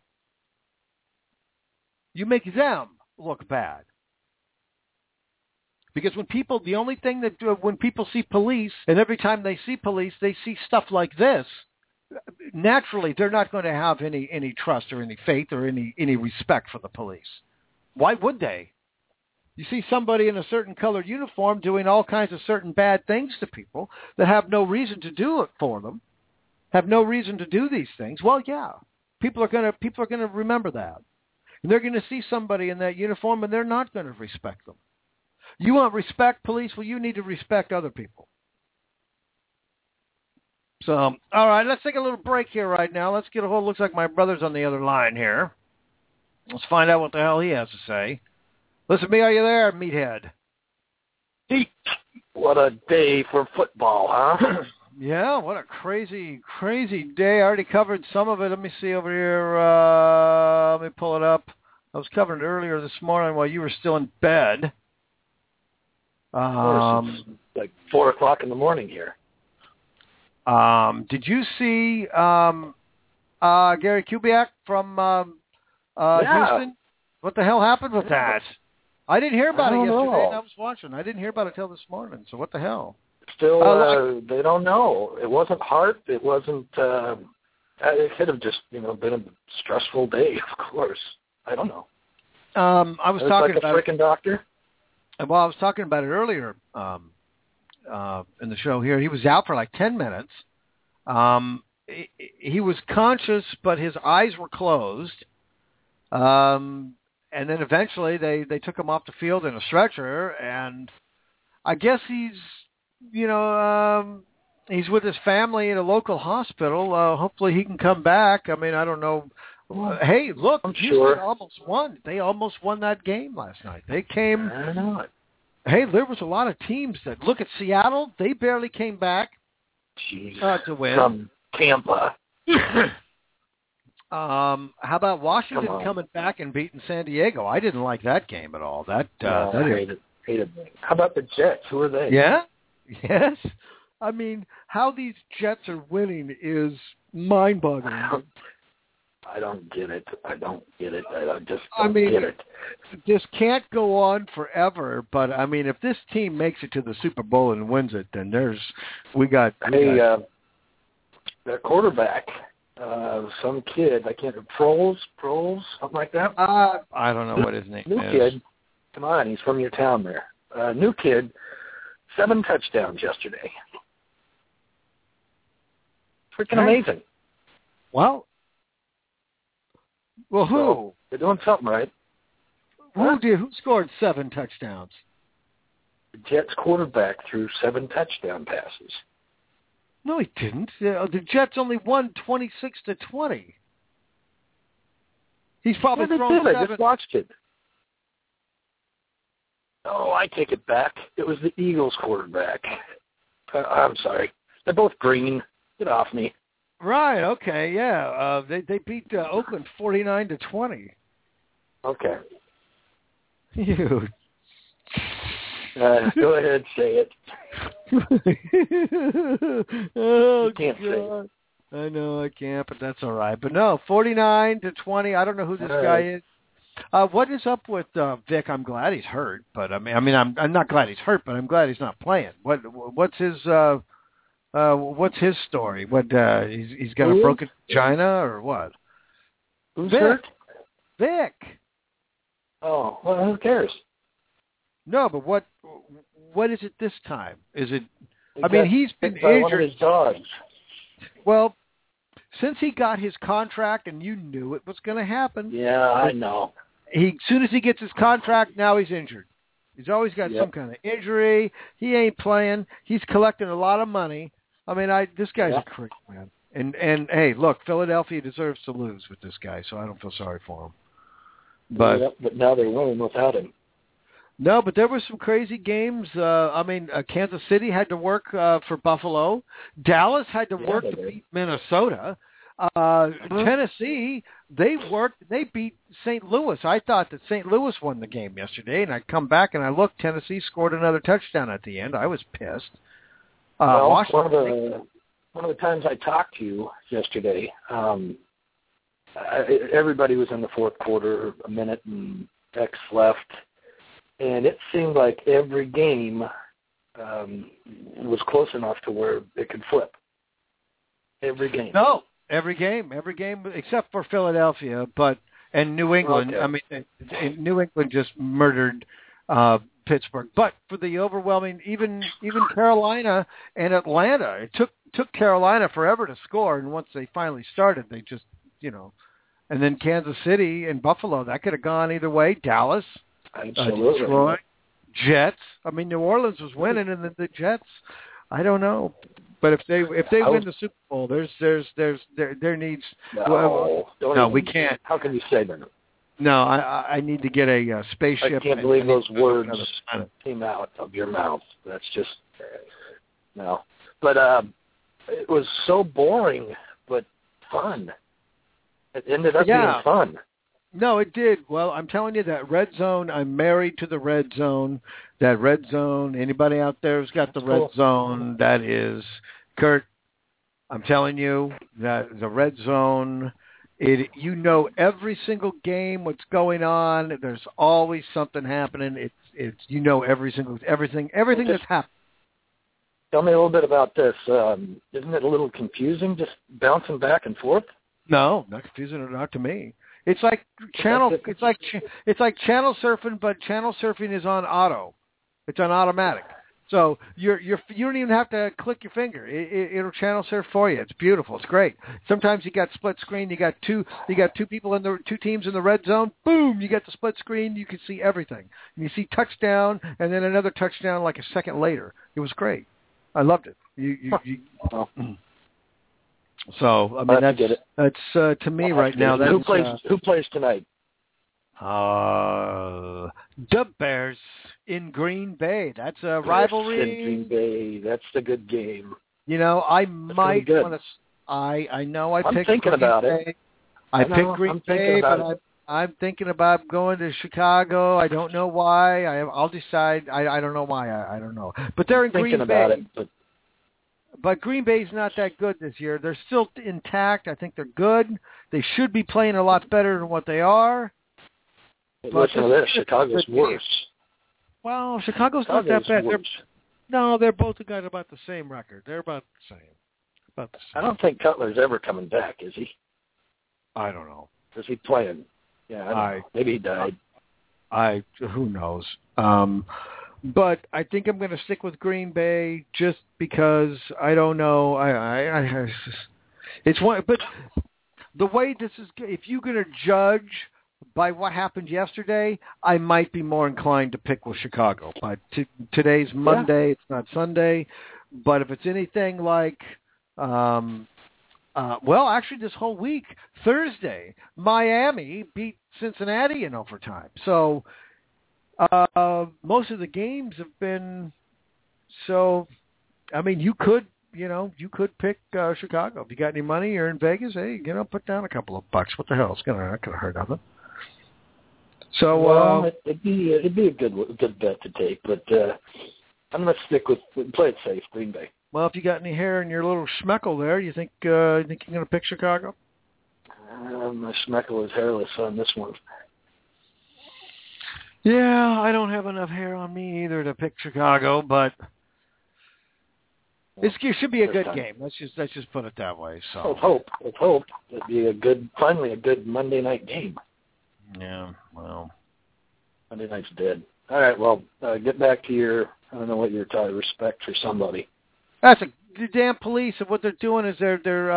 you make them look bad. Because when people, the only thing that, when people see police, and every time they see police, they see stuff like this, naturally they're not going to have any trust or any faith or any respect for the police. Why would they? You see somebody in a certain colored uniform doing all kinds of certain bad things to people that have no reason to do it for them, have no reason to do these things. Well, yeah, people are going to remember that. And they're going to see somebody in that uniform and they're not going to respect them. You want respect, police? Well, you need to respect other people. So, all right, let's take a little break here right now. Let's get a hold. Looks like my brother's on the other line here. Let's find out what the hell he has to say. Listen to me, are you there, meathead? What a day for football, huh? Yeah, what a crazy, crazy day. I already covered some of it. Let me see over here. Let me pull it up. I was covering it earlier this morning while you were still in bed. It's like 4 o'clock in the morning here. Did you see Gary Kubiak from Houston? What the hell happened with that? I didn't hear about it yesterday, and I was watching. I didn't hear about it till this morning, so what the hell? Still, they don't know. It wasn't heart. It wasn't, it could have just, been a stressful day, of course. I don't know. I was talking like about a freaking doctor. Well, I was talking about it earlier in the show here. He was out for like 10 minutes. He was conscious, but his eyes were closed. And then eventually they took him off the field in a stretcher, and I guess he's with his family in a local hospital. Hopefully he can come back. I mean, I don't know. Hey, look, Houston almost won. They almost won that game last night. They came. I know it. Hey, there was a lot of teams that look at Seattle. They barely came back to win. From Tampa. How about Washington coming back and beating San Diego? I didn't like that game at all. I hated it. How about the Jets? Who are they? Yeah. Yes. I mean, how these Jets are winning is mind-boggling. I don't get it. I just don't get it. This can't go on forever, but, I mean, if this team makes it to the Super Bowl and wins it, then their quarterback, some kid, I can't, Proles, something like that? I don't know what his name New is. Kid, come on, he's from your town there. New kid, 7 touchdowns yesterday. Freaking amazing. Well, who? So, they're doing something right. Who scored 7 touchdowns? The Jets quarterback threw 7 touchdown passes. No, he didn't. The Jets only won 26-20. He's probably thrown 7. I just watched it. Oh, I take it back. It was the Eagles quarterback. I'm sorry. They're both green. Get off me. Right. Okay. Yeah. They beat Oakland 49-20. Okay. You. Go ahead, say it. Oh, you can't God. say it. I know I can't, but that's all right. But no, 49-20. I don't know who this guy is. What is up with Vic? I'm glad he's hurt, but I mean, I'm not glad he's hurt, but I'm glad he's not playing. What's his story? What he's got a broken vagina or what? Who's Vic. hurt? Vic. Oh, well, who cares? No, but what is it this time? Is it? I mean, he's been injured. One of his dogs. Well, since he got his contract, and you knew it was going to happen. Yeah, I know. As soon as he gets his contract, now he's injured. He's always got some kind of injury. He ain't playing. He's collecting a lot of money. I mean, this guy's a creep, man. And hey, look, Philadelphia deserves to lose with this guy, so I don't feel sorry for him. But now they're winning without him. No, but there were some crazy games. Kansas City had to work for Buffalo. Dallas had to work to beat Minnesota. Tennessee, they beat St. Louis. I thought that St. Louis won the game yesterday, and I come back and I looked. Tennessee scored another touchdown at the end. I was pissed. One of the times I talked to you yesterday, everybody was in the fourth quarter, a minute and X left, and it seemed like every game was close enough to where it could flip. Every game. No, every game except for Philadelphia, and New England. Okay. I mean, New England just murdered Pittsburgh. But for the overwhelming, even Carolina and Atlanta, it took Carolina forever to score, and once they finally started, they just, and then Kansas City and Buffalo, that could have gone either way. Dallas, Detroit, Jets. I mean, New Orleans was winning, and the Jets, I don't know. But if they win the Super Bowl, there needs. No, we can't. How can you say that? No, I need to get a spaceship. I can't believe those words came out of your mouth. That's just no. But it was so boring, but fun. It ended up being fun. No, it did. Well, I'm telling you, that red zone, I'm married to the red zone. That red zone, anybody out there who's got the red zone, that is, Kurt, I'm telling you, that the red zone, every single game, what's going on. There's always something happening. Everything that's happening. Tell me a little bit about this. Isn't it a little confusing, just bouncing back and forth? No, not confusing, not to me. It's like channel surfing, but channel surfing is on auto. It's on automatic. So you don't even have to click your finger. It'll channel surf for you. It's beautiful. It's great. Sometimes you got split screen. You got two people in the two teams in the red zone. Boom! You get the split screen. You can see everything. And you see touchdown, and then another touchdown like a second later. It was great. I loved it. So I mean that's to me right now. That's, who plays tonight? The Bears in Green Bay. That's a rivalry. In Green Bay. That's a good game. I might want to. I know I picked. I'm thinking about it. I picked Green Bay, but I'm thinking about going to Chicago. I don't know why. I'll decide. I don't know why. I don't know. But they're in Green Bay. But Green Bay's not that good this year. They're still intact. I think they're good. They should be playing a lot better than what they are. Listen to this. Chicago's worse. Well, Chicago's not that bad. They're both got about the same record. They're about the same. I don't think Cutler's ever coming back, is he? I don't know. Is he playing? Yeah, I don't know. Maybe he died. Who knows? But I think I'm going to stick with Green Bay just because I don't know. It's one, but the way this is, if you're going to judge by what happened yesterday, I might be more inclined to pick with Chicago. But today's Monday, It's not Sunday. But if it's anything like, actually this whole week, Thursday, Miami beat Cincinnati in overtime. So most of the games have been so. I mean, you could pick Chicago. If you got any money, you're in Vegas. Hey, put down a couple of bucks. What the hell? It's not gonna hurt nothing. So it'd be a good bet to take, but I'm gonna stick with play it safe, Green Bay. Well, if you got any hair in your little schmeckle there, you think you're gonna pick Chicago? My schmeckle is hairless on this one. Yeah, I don't have enough hair on me either to pick Chicago, but it should be a good game. Let's just put it that way. So let's hope it'd be finally a good Monday night game. Yeah, well, Monday night's dead. All right, well, get back to your, I don't know what your respect for somebody. That's the damn police, and what they're doing is they're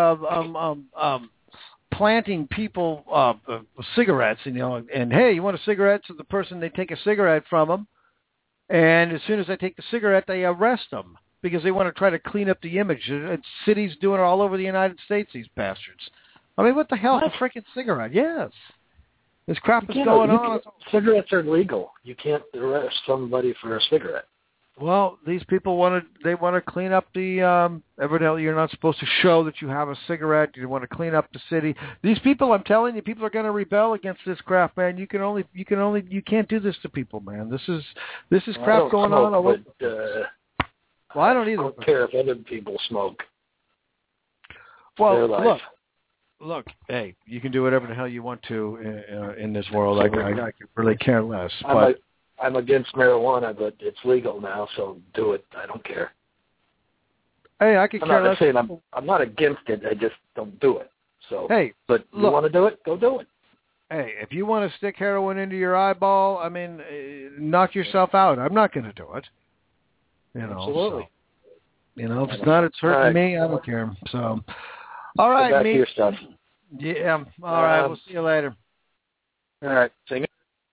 planting people cigarettes, and hey, you want a cigarette? So the person, they take a cigarette from them, and as soon as they take the cigarette, they arrest them because they want to try to clean up the image. Cities doing it all over the United States, these bastards. I mean, what the hell is a freaking cigarette? Yes. This crap is going on. Cigarettes are legal. You can't arrest somebody for a cigarette. Well, these people want to clean up the evidently you're not supposed to show that you have a cigarette. You want to clean up the city. These people, I'm telling you, people are going to rebel against this crap, man. You can't do this to people, man. This is crap going on. Well, I don't either. I don't care if other people smoke. Well, look, hey, you can do whatever the hell you want to in this world. I could really care less. I'm against marijuana, but it's legal now, so do it. I don't care. Hey, I could care less. I'm not against it. I just don't do it. So, hey, but you want to do it? Go do it. Hey, if you want to stick heroin into your eyeball, I mean, knock yourself out. I'm not going to do it. Absolutely. So, if it's not, it's hurting me. I don't care. So, all right, back to your stuff. Yeah. All right. We'll see you later. All right. Sing it.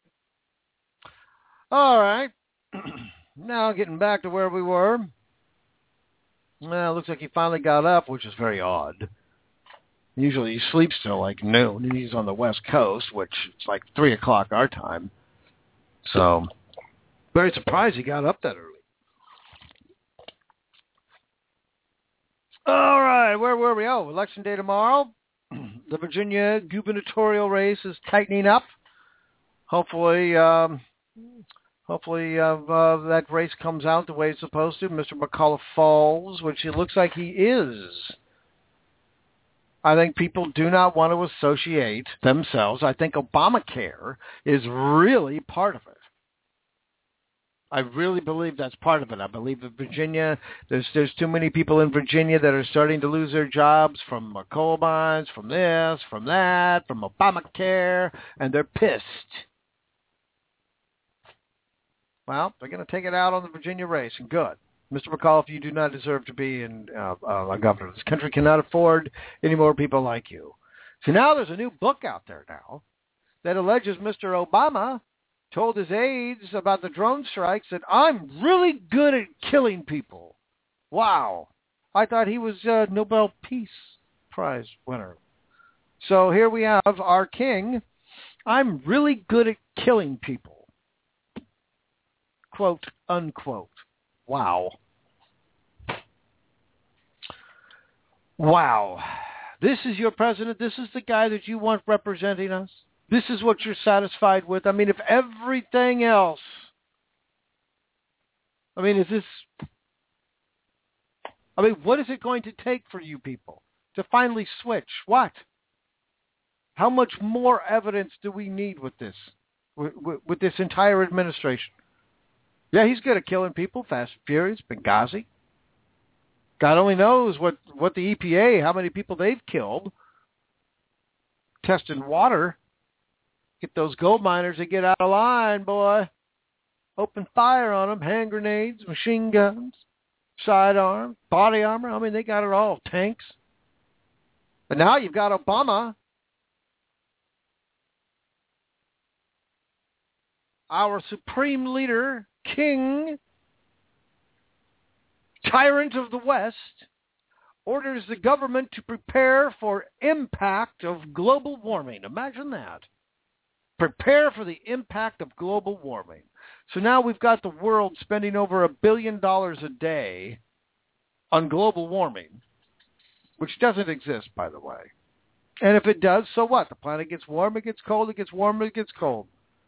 All right. Now getting back to where we were. Well, it looks like he finally got up, which is very odd. Usually he sleeps till like noon, and he's on the West Coast, which it's like 3 o'clock our time. So, very surprised he got up that early. All right, where were we? Oh, election day tomorrow. The Virginia gubernatorial race is tightening up. Hopefully that race comes out the way it's supposed to. Mr. McAuliffe falls, which it looks like he is. I think people do not want to associate themselves. I think Obamacare is really part of it. I really believe that's part of it. I believe in Virginia, there's too many people in Virginia that are starting to lose their jobs from coal mines, from this, from that, from Obamacare, and they're pissed. Well, they're going to take it out on the Virginia race, and good. Mr. McAuliffe, you do not deserve to be a governor. This country cannot afford any more people like you. So now there's a new book out there now that alleges Mr. Obama told his aides about the drone strikes that I'm really good at killing people. Wow. I thought he was a Nobel Peace Prize winner. So here we have our king. I'm really good at killing people. Quote, unquote. Wow. Wow. This is your president? This is the guy that you want representing us? This is what you're satisfied with? I mean, if everything else... what is it going to take for you people to finally switch? What? How much more evidence do we need with this, with this entire administration? Yeah, he's good at killing people, Fast and Furious, Benghazi. God only knows what the EPA, how many people they've killed. Testing water. Get those gold miners to get out of line, boy. Open fire on them. Hand grenades, machine guns, sidearms, body armor. I mean, they got it all. Tanks. But now you've got Obama. Our supreme leader, king, tyrant of the West, orders the government to prepare for impact of global warming. Imagine that. Prepare for the impact of global warming. So now we've got the world spending over $1 billion a day on global warming, which doesn't exist, by the way. And if it does, so what? The planet gets warm, it gets cold, it gets warm, it gets cold.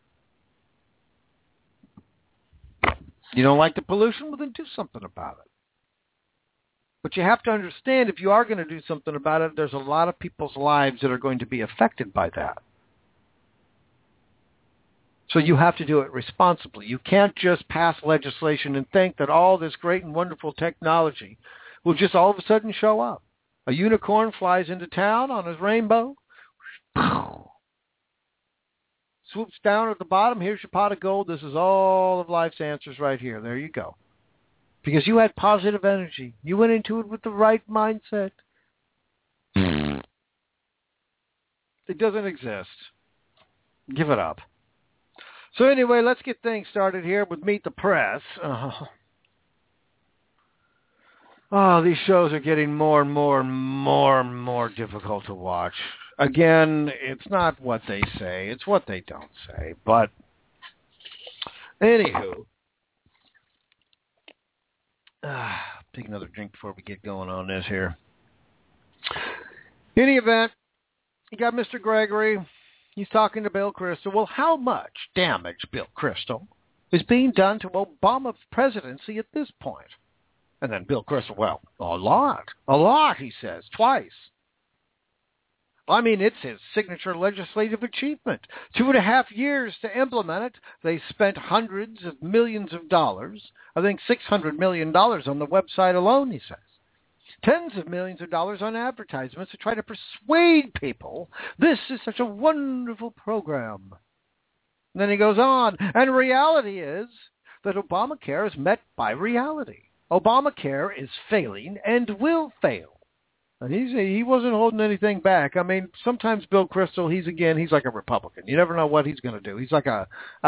You don't like the pollution? Well, then do something about it. But you have to understand, if you are going to do something about it, there's a lot of people's lives that are going to be affected by that. So you have to do it responsibly. You can't just pass legislation and think that all this great and wonderful technology will just all of a sudden show up. A unicorn flies into town on his rainbow, swoops down at the bottom. Here's your pot of gold. This is all of life's answers right here. There you go. because you had positive energy. You went into it with the right mindset. It doesn't exist. Give it up. So anyway, let's get things started here with Meet the Press. Oh, these shows are getting more and more difficult to watch. Again, it's not what they say, it's what they don't say. But anywho, take another drink before we get going on this here. In any event, you got Mr. Gregory. He's talking to Bill Kristol. Well, how much damage, Bill Kristol, is being done to Obama's presidency at this point? And then Bill Kristol, well, a lot, he says, twice. I mean, it's his signature legislative achievement. 2.5 years to implement it. They spent hundreds of millions of dollars. I think $600 million on the website alone, he says. Tens of millions of dollars on advertisements to try to persuade people this is such a wonderful program. And then he goes on, and reality is that Obamacare is met by reality. Obamacare is failing and will fail. And he wasn't holding anything back. I mean, sometimes Bill Kristol, he's like a Republican. You never know what he's going to do. He's like a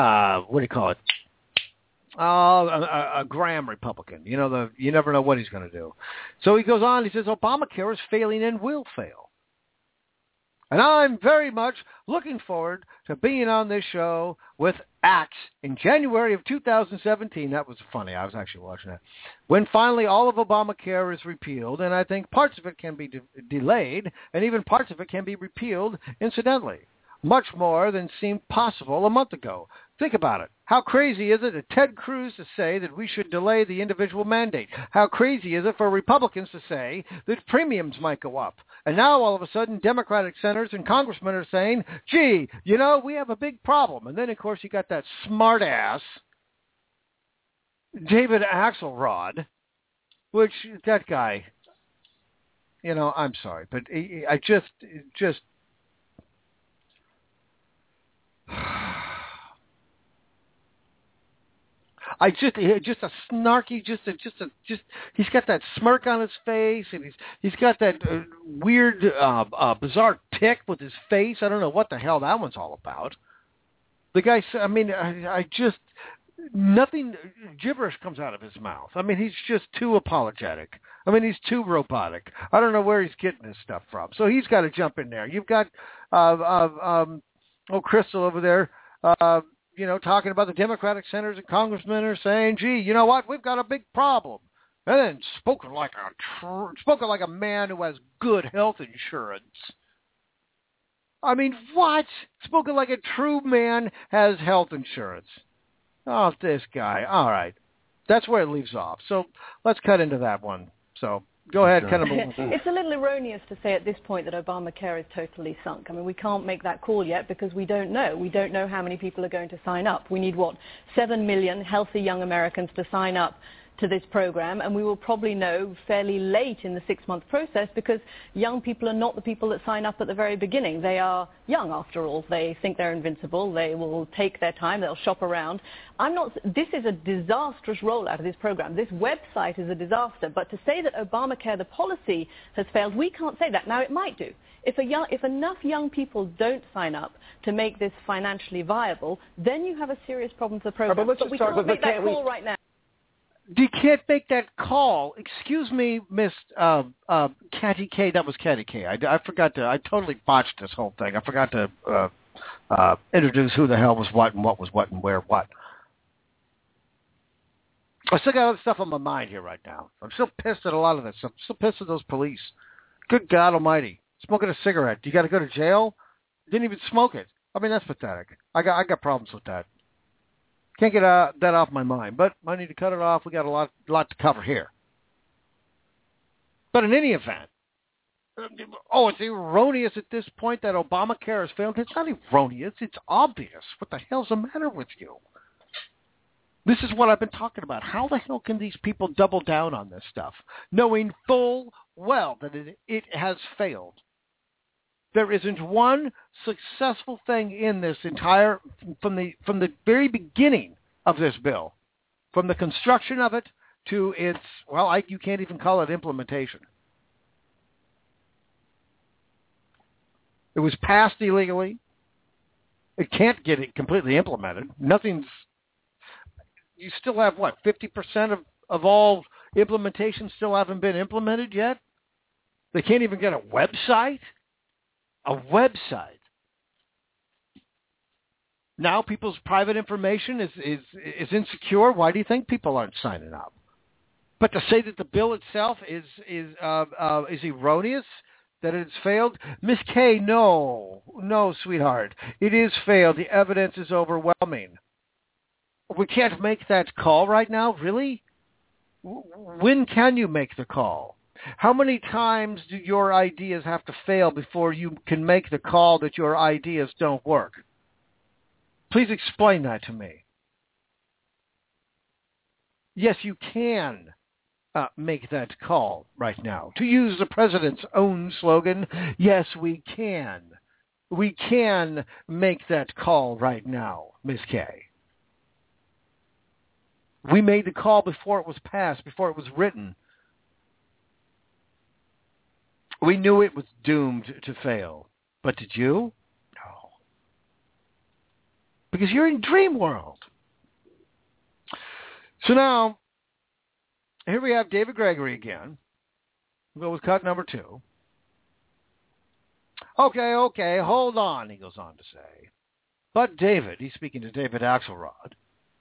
Graham Republican. You never know what he's going to do. So he goes on, he says, Obamacare is failing and will fail. And I'm very much looking forward to being on this show with Axe in January of 2017. That was funny. I was actually watching that. When finally all of Obamacare is repealed, and I think parts of it can be delayed, and even parts of it can be repealed incidentally. Much more than seemed possible a month ago. Think about it. How crazy is it for Ted Cruz to say that we should delay the individual mandate? How crazy is it for Republicans to say that premiums might go up? And now all of a sudden Democratic senators and congressmen are saying, gee, we have a big problem. And then, of course, you got that smart-ass David Axelrod, which that guy, I'm sorry, but I just a snarky, he's got that smirk on his face, and he's got that weird, bizarre tick with his face. I don't know what the hell that one's all about. The guy, I mean, nothing, gibberish comes out of his mouth. I mean, he's just too apologetic. I mean, he's too robotic. I don't know where he's getting this stuff from. So he's got to jump in there. You've got, Kristol over there, talking about the Democratic senators and congressmen are saying, gee, you know what, we've got a big problem. And then spoken like a man who has good health insurance. I mean, what? Spoken like a true man has health insurance. Oh, this guy. All right. That's where it leaves off. So let's cut into that one. So go ahead, kind of. It's a little erroneous to say at this point that Obamacare is totally sunk. I mean, we can't make that call yet because we don't know. We don't know how many people are going to sign up. We need, 7 million healthy young Americans to sign up to this program, and we will probably know fairly late in the 6-month process because young people are not the people that sign up at the very beginning. They are young, after all. They think they're invincible. They will take their time. They'll shop around. This is a disastrous rollout of this program. This website is a disaster. But to say that Obamacare, the policy, has failed, we can't say that. Now, it might do. If enough young people don't sign up to make this financially viable, then you have a serious problem for the program. But we can't make that call right now. You can't make that call. Excuse me, Miss Catty K. That was Catty K. I forgot to. I totally botched this whole thing. I forgot to introduce who the hell was what and what was what and where what. I still got other stuff on my mind here right now. I'm still pissed at a lot of this. I'm still pissed at those police. Good God Almighty! Smoking a cigarette. You got to go to jail? Didn't even smoke it. I mean, that's pathetic. I got problems with that. Can't get that off my mind, but I need to cut it off. We got a lot to cover here. But in any event, it's erroneous at this point that Obamacare has failed. It's not erroneous. It's obvious. What the hell's the matter with you? This is what I've been talking about. How the hell can these people double down on this stuff, knowing full well that it has failed? There isn't one successful thing in this entire, from the very beginning of this bill, from the construction of it to its, you can't even call it implementation. It was passed illegally. It can't get it completely implemented. You still have, 50% of all implementations still haven't been implemented yet? They can't even get a website? A website. Now people's private information is insecure. Why do you think people aren't signing up? But to say that the bill itself is erroneous, that it's failed, Miss Kay, no, sweetheart, it is failed. The evidence is overwhelming. We can't make that call right now, really? When can you make the call? How many times do your ideas have to fail before you can make the call that your ideas don't work? Please explain that to me. Yes, you can make that call right now. To use the president's own slogan, yes, we can. We can make that call right now, Ms. Kay. We made the call before it was passed, before it was written. We knew it was doomed to fail. But did you? No. Because you're in dream world. So now, here we have David Gregory again. We'll go with cut number 2. Okay, hold on, he goes on to say. But David, he's speaking to David Axelrod,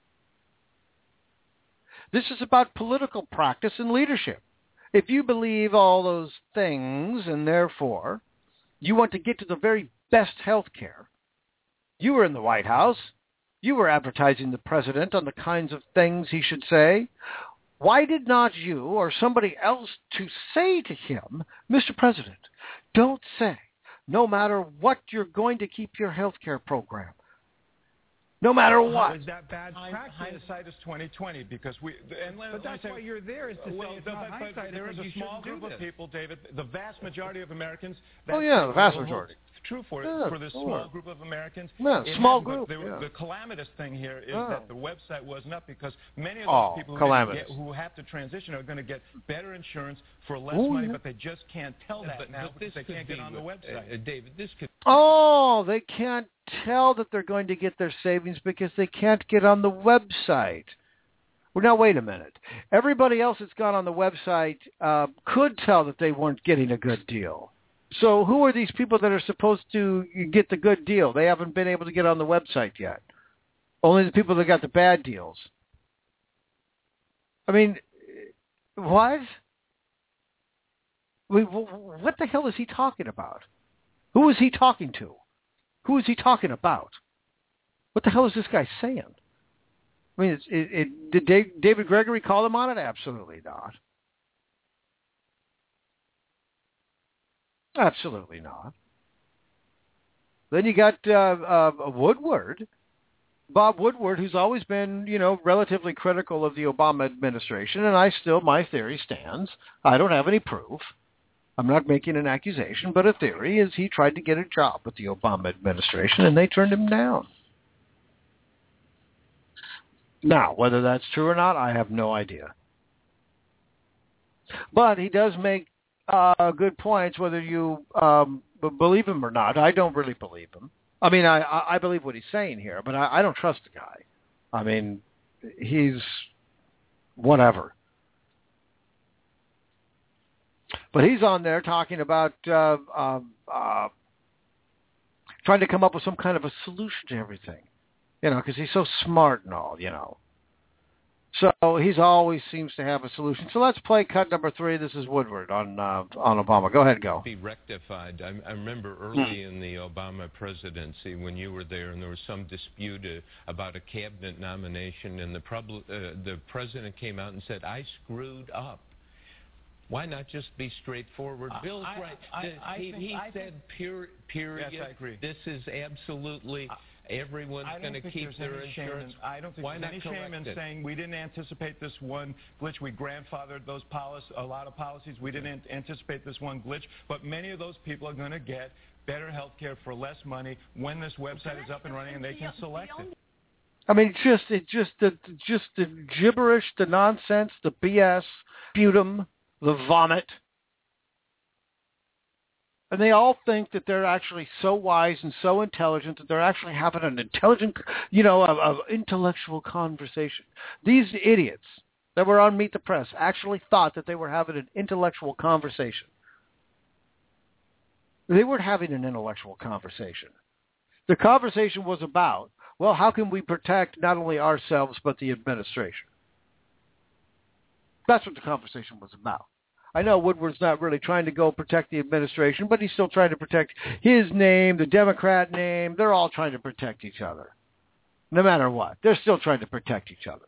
this is about political practice and leadership. If you believe all those things and therefore you want to get to the very best health care, you were in the White House, you were advertising the president on the kinds of things he should say. Why did not you or somebody else to say to him, Mr. President, don't say, no matter what, you're going to keep your health care program? No matter what. How is that bad practice? Hindsight is 20/20 because but that's why you're there is to say it's not hindsight. There is a small group of people, David. The vast majority of Americans. The vast majority. True for this small group of Americans. Yeah, small group. The calamitous thing here is that the website wasn't up because many of those people who have to transition are going to get better insurance for less money, but they just can't tell that now because they can't get on the website. David, this could. They can't tell that they're going to get their savings because they can't get on the website. Well, now, wait a minute. Everybody else that's gone on the website could tell that they weren't getting a good deal. So who are these people that are supposed to get the good deal? They haven't been able to get on the website yet. Only the people that got the bad deals. I mean, what? What the hell is he talking about? Who is he talking to? Who is he talking about? What the hell is this guy saying? I mean, did David Gregory call him on it? Absolutely not. Absolutely not. Then you got Woodward, Bob Woodward, who's always been, relatively critical of the Obama administration, and my theory stands. I don't have any proof. I'm not making an accusation, but a theory is he tried to get a job with the Obama administration, and they turned him down. Now, whether that's true or not, I have no idea. But he does make good points, whether you believe him or not. I don't really believe him. I mean, I believe what he's saying here, but I don't trust the guy. I mean, he's whatever. But he's on there talking about trying to come up with some kind of a solution to everything, because he's so smart and all, So he's always seems to have a solution. So let's play cut number 3. This is Woodward on Obama. Go ahead, go. Be rectified. I remember early in the Obama presidency when you were there, and there was some dispute about a cabinet nomination, and the president came out and said, "I screwed up." Why not just be straightforward? Bill's right. He said, period. Yes, I agree. This is absolutely... Everyone's going to keep their insurance. I don't think there's any shame in saying we didn't anticipate this one glitch. We grandfathered those a lot of policies. We didn't anticipate this one glitch. But many of those people are going to get better health care for less money when this website is up and running and they can select it. I mean, just the gibberish, the nonsense, the BS, sputum, the vomit. And they all think that they're actually so wise and so intelligent that they're actually having an intelligent, intellectual conversation. These idiots that were on Meet the Press actually thought that they were having an intellectual conversation. They weren't having an intellectual conversation. The conversation was about, well, how can we protect not only ourselves but the administration? That's what the conversation was about. I know Woodward's not really trying to go protect the administration, but he's still trying to protect his name, the Democrat name. They're all trying to protect each other. No matter what. They're still trying to protect each other.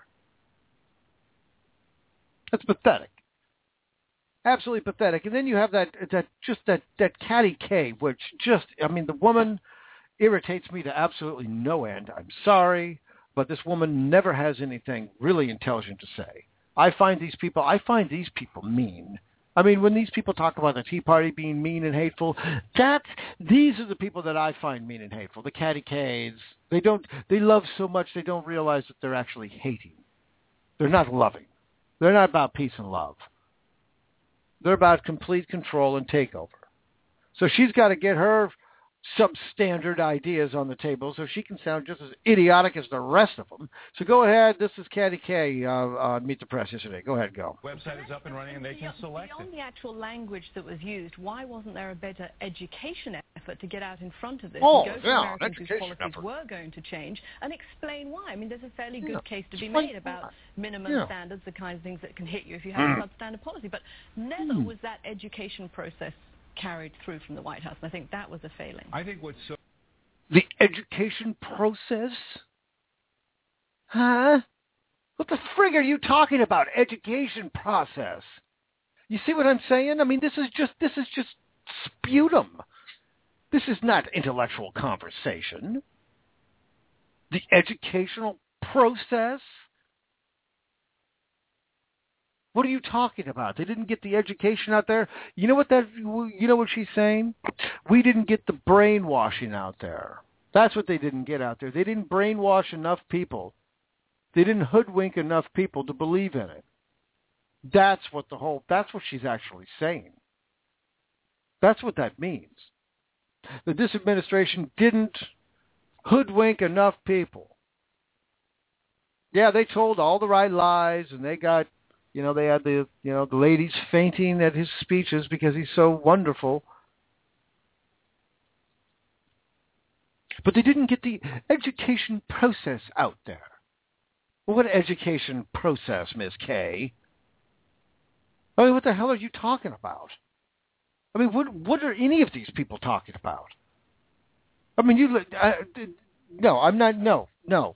That's pathetic. Absolutely pathetic. And then you have that Katty Kay, which the woman irritates me to absolutely no end. I'm sorry, but this woman never has anything really intelligent to say. I find these people mean. I mean, when these people talk about the Tea Party being mean and hateful, these are the people that I find mean and hateful. The Katty Kays. They love so much they don't realize that they're actually hating. They're not loving. They're not about peace and love. They're about complete control and takeover. So she's got to get her substandard ideas on the table so she can sound just as idiotic as the rest of them. So go ahead. This is Katty Kay on Meet the Press yesterday. Go ahead, go. Website is up and running and they can select Beyond the actual language that was used, why wasn't there a better education effort to get out in front of this and go to Americans whose policies were going to change and explain why? I mean, there's a fairly good case to be made about minimum standards, the kinds of things that can hit you if you have a substandard policy. But never was that education process carried through from the White House, and I think that was a failing. I think what's so... The education process? Huh? What the frig are you talking about, education process? You see what I'm saying? I mean, this is just sputum. This is not intellectual conversation. The educational process? What are you talking about? They didn't get the education out there. You know what she's saying? We didn't get the brainwashing out there. That's what they didn't get out there. They didn't brainwash enough people. They didn't hoodwink enough people to believe in it. That's what she's actually saying. That's what that means. That this administration didn't hoodwink enough people. Yeah, they told all the right lies and they got they had the ladies fainting at his speeches because he's so wonderful. But they didn't get the education process out there. Well, what education process, Miss Kay? I mean, what the hell are you talking about? I mean, what are any of these people talking about? I mean, no, I'm not. No.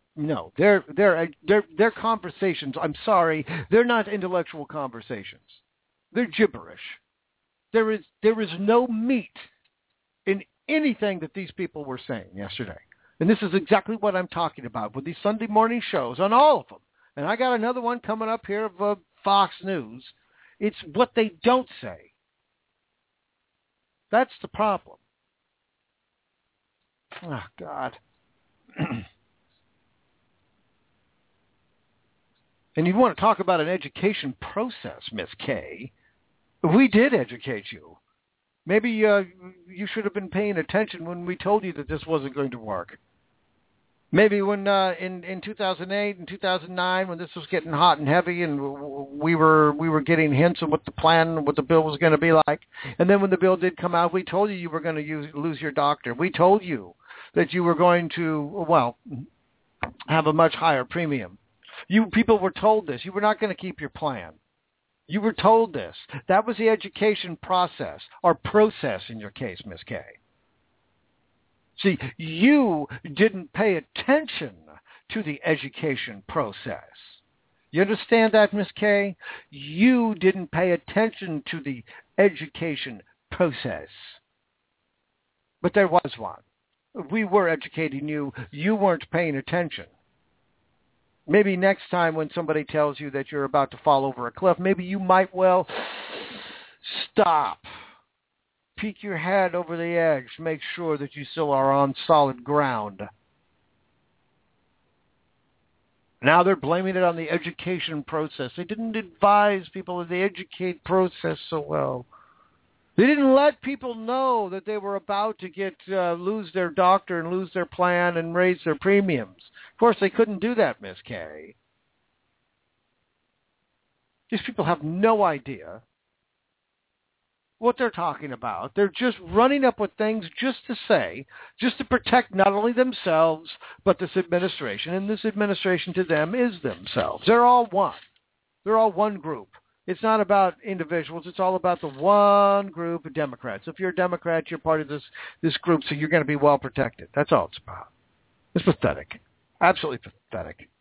They're conversations. I'm sorry, they're not intellectual conversations. They're gibberish. There is no meat in anything that these people were saying yesterday. And this is exactly what I'm talking about with these Sunday morning shows on all of them. And I got another one coming up here of Fox News. It's what they don't say. That's the problem. Oh, God. And you want to talk about an education process, Miss Kay. We did educate you. Maybe you should have been paying attention when we told you that this wasn't going to work. Maybe when in 2008 and 2009, when this was getting hot and heavy, and we were getting hints of what the bill was going to be like, and then when the bill did come out, we told you were going to lose your doctor. We told you that you were going to have a much higher premium. You people were told this. You were not going to keep your plan. You were told this. That was the education process, or process in your case, Miss Kay. See, you didn't pay attention to the education process. You understand that, Miss Kay? You didn't pay attention to the education process. But there was one. We were educating you. You weren't paying attention. Maybe next time when somebody tells you that you're about to fall over a cliff, maybe you might stop. Peek your head over the edge to make sure that you still are on solid ground. Now they're blaming it on the education process. They didn't advise people of the educate process so well. They didn't let people know that they were about to lose their doctor and lose their plan and raise their premiums. Of course, they couldn't do that, Miss Kay. These people have no idea what they're talking about. They're just running up with things just to protect not only themselves, but this administration. And this administration to them is themselves. They're all one. They're all one group. It's not about individuals. It's all about the one group of Democrats. If you're a Democrat, you're part of this group, so you're going to be well protected. That's all it's about. It's pathetic. Absolutely pathetic.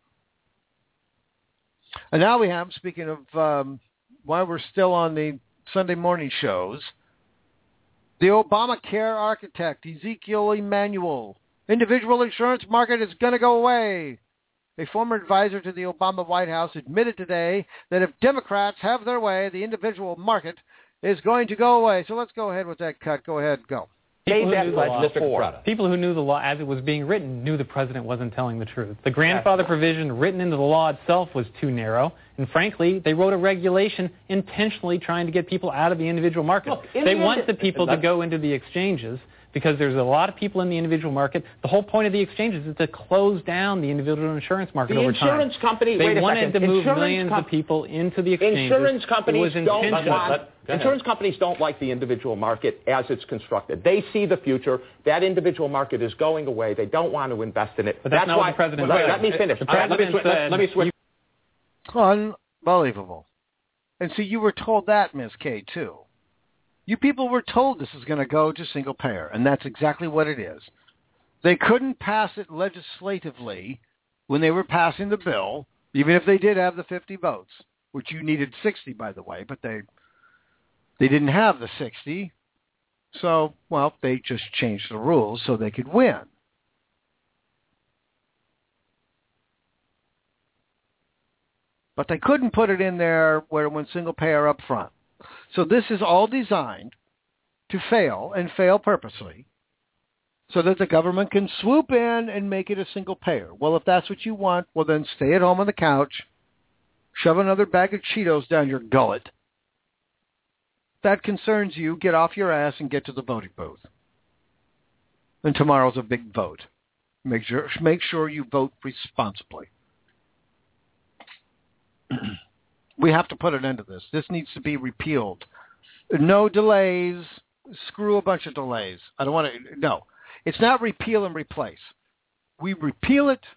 And now we have, speaking of while we're still on the Sunday morning shows, the Obamacare architect, Ezekiel Emanuel. Individual insurance market is going to go away. A former advisor to the Obama White House admitted today that if Democrats have their way, the individual market is going to go away. So let's go ahead with that cut. Go ahead. Go. People who knew the law as it was being written knew the president wasn't telling the truth. The grandfather provision written into the law itself was too narrow, and frankly, they wrote a regulation intentionally trying to get people out of the individual market. Look, they want the people to go into the exchanges because there's a lot of people in the individual market. The whole point of the exchanges is to close down the individual insurance market over time. The insurance company, they wanted to move millions of people into the exchanges. Insurance companies don't like the individual market as it's constructed. They see the future. That individual market is going away. They don't want to invest in it. But that's not what the president said. Let me finish. Let me switch. Unbelievable. And see, you were told that, Ms. K, too. You people were told this is going to go to single payer, and that's exactly what it is. They couldn't pass it legislatively when they were passing the bill, even if they did have the 50 votes, which you needed 60, by the way, but they didn't have the 60. So, well, they just changed the rules so they could win. But they couldn't put it in there where it went single payer up front. So this is all designed to fail, and fail purposely, so that the government can swoop in and make it a single payer. Well, if that's what you want, well then stay at home on the couch, shove another bag of Cheetos down your gullet. If that concerns you, get off your ass and get to the voting booth. And tomorrow's a big vote. Make sure you vote responsibly. We have to put an end to this. This needs to be repealed. No delays. Screw a bunch of delays. I don't want to. No. It's not repeal and replace. We repeal it,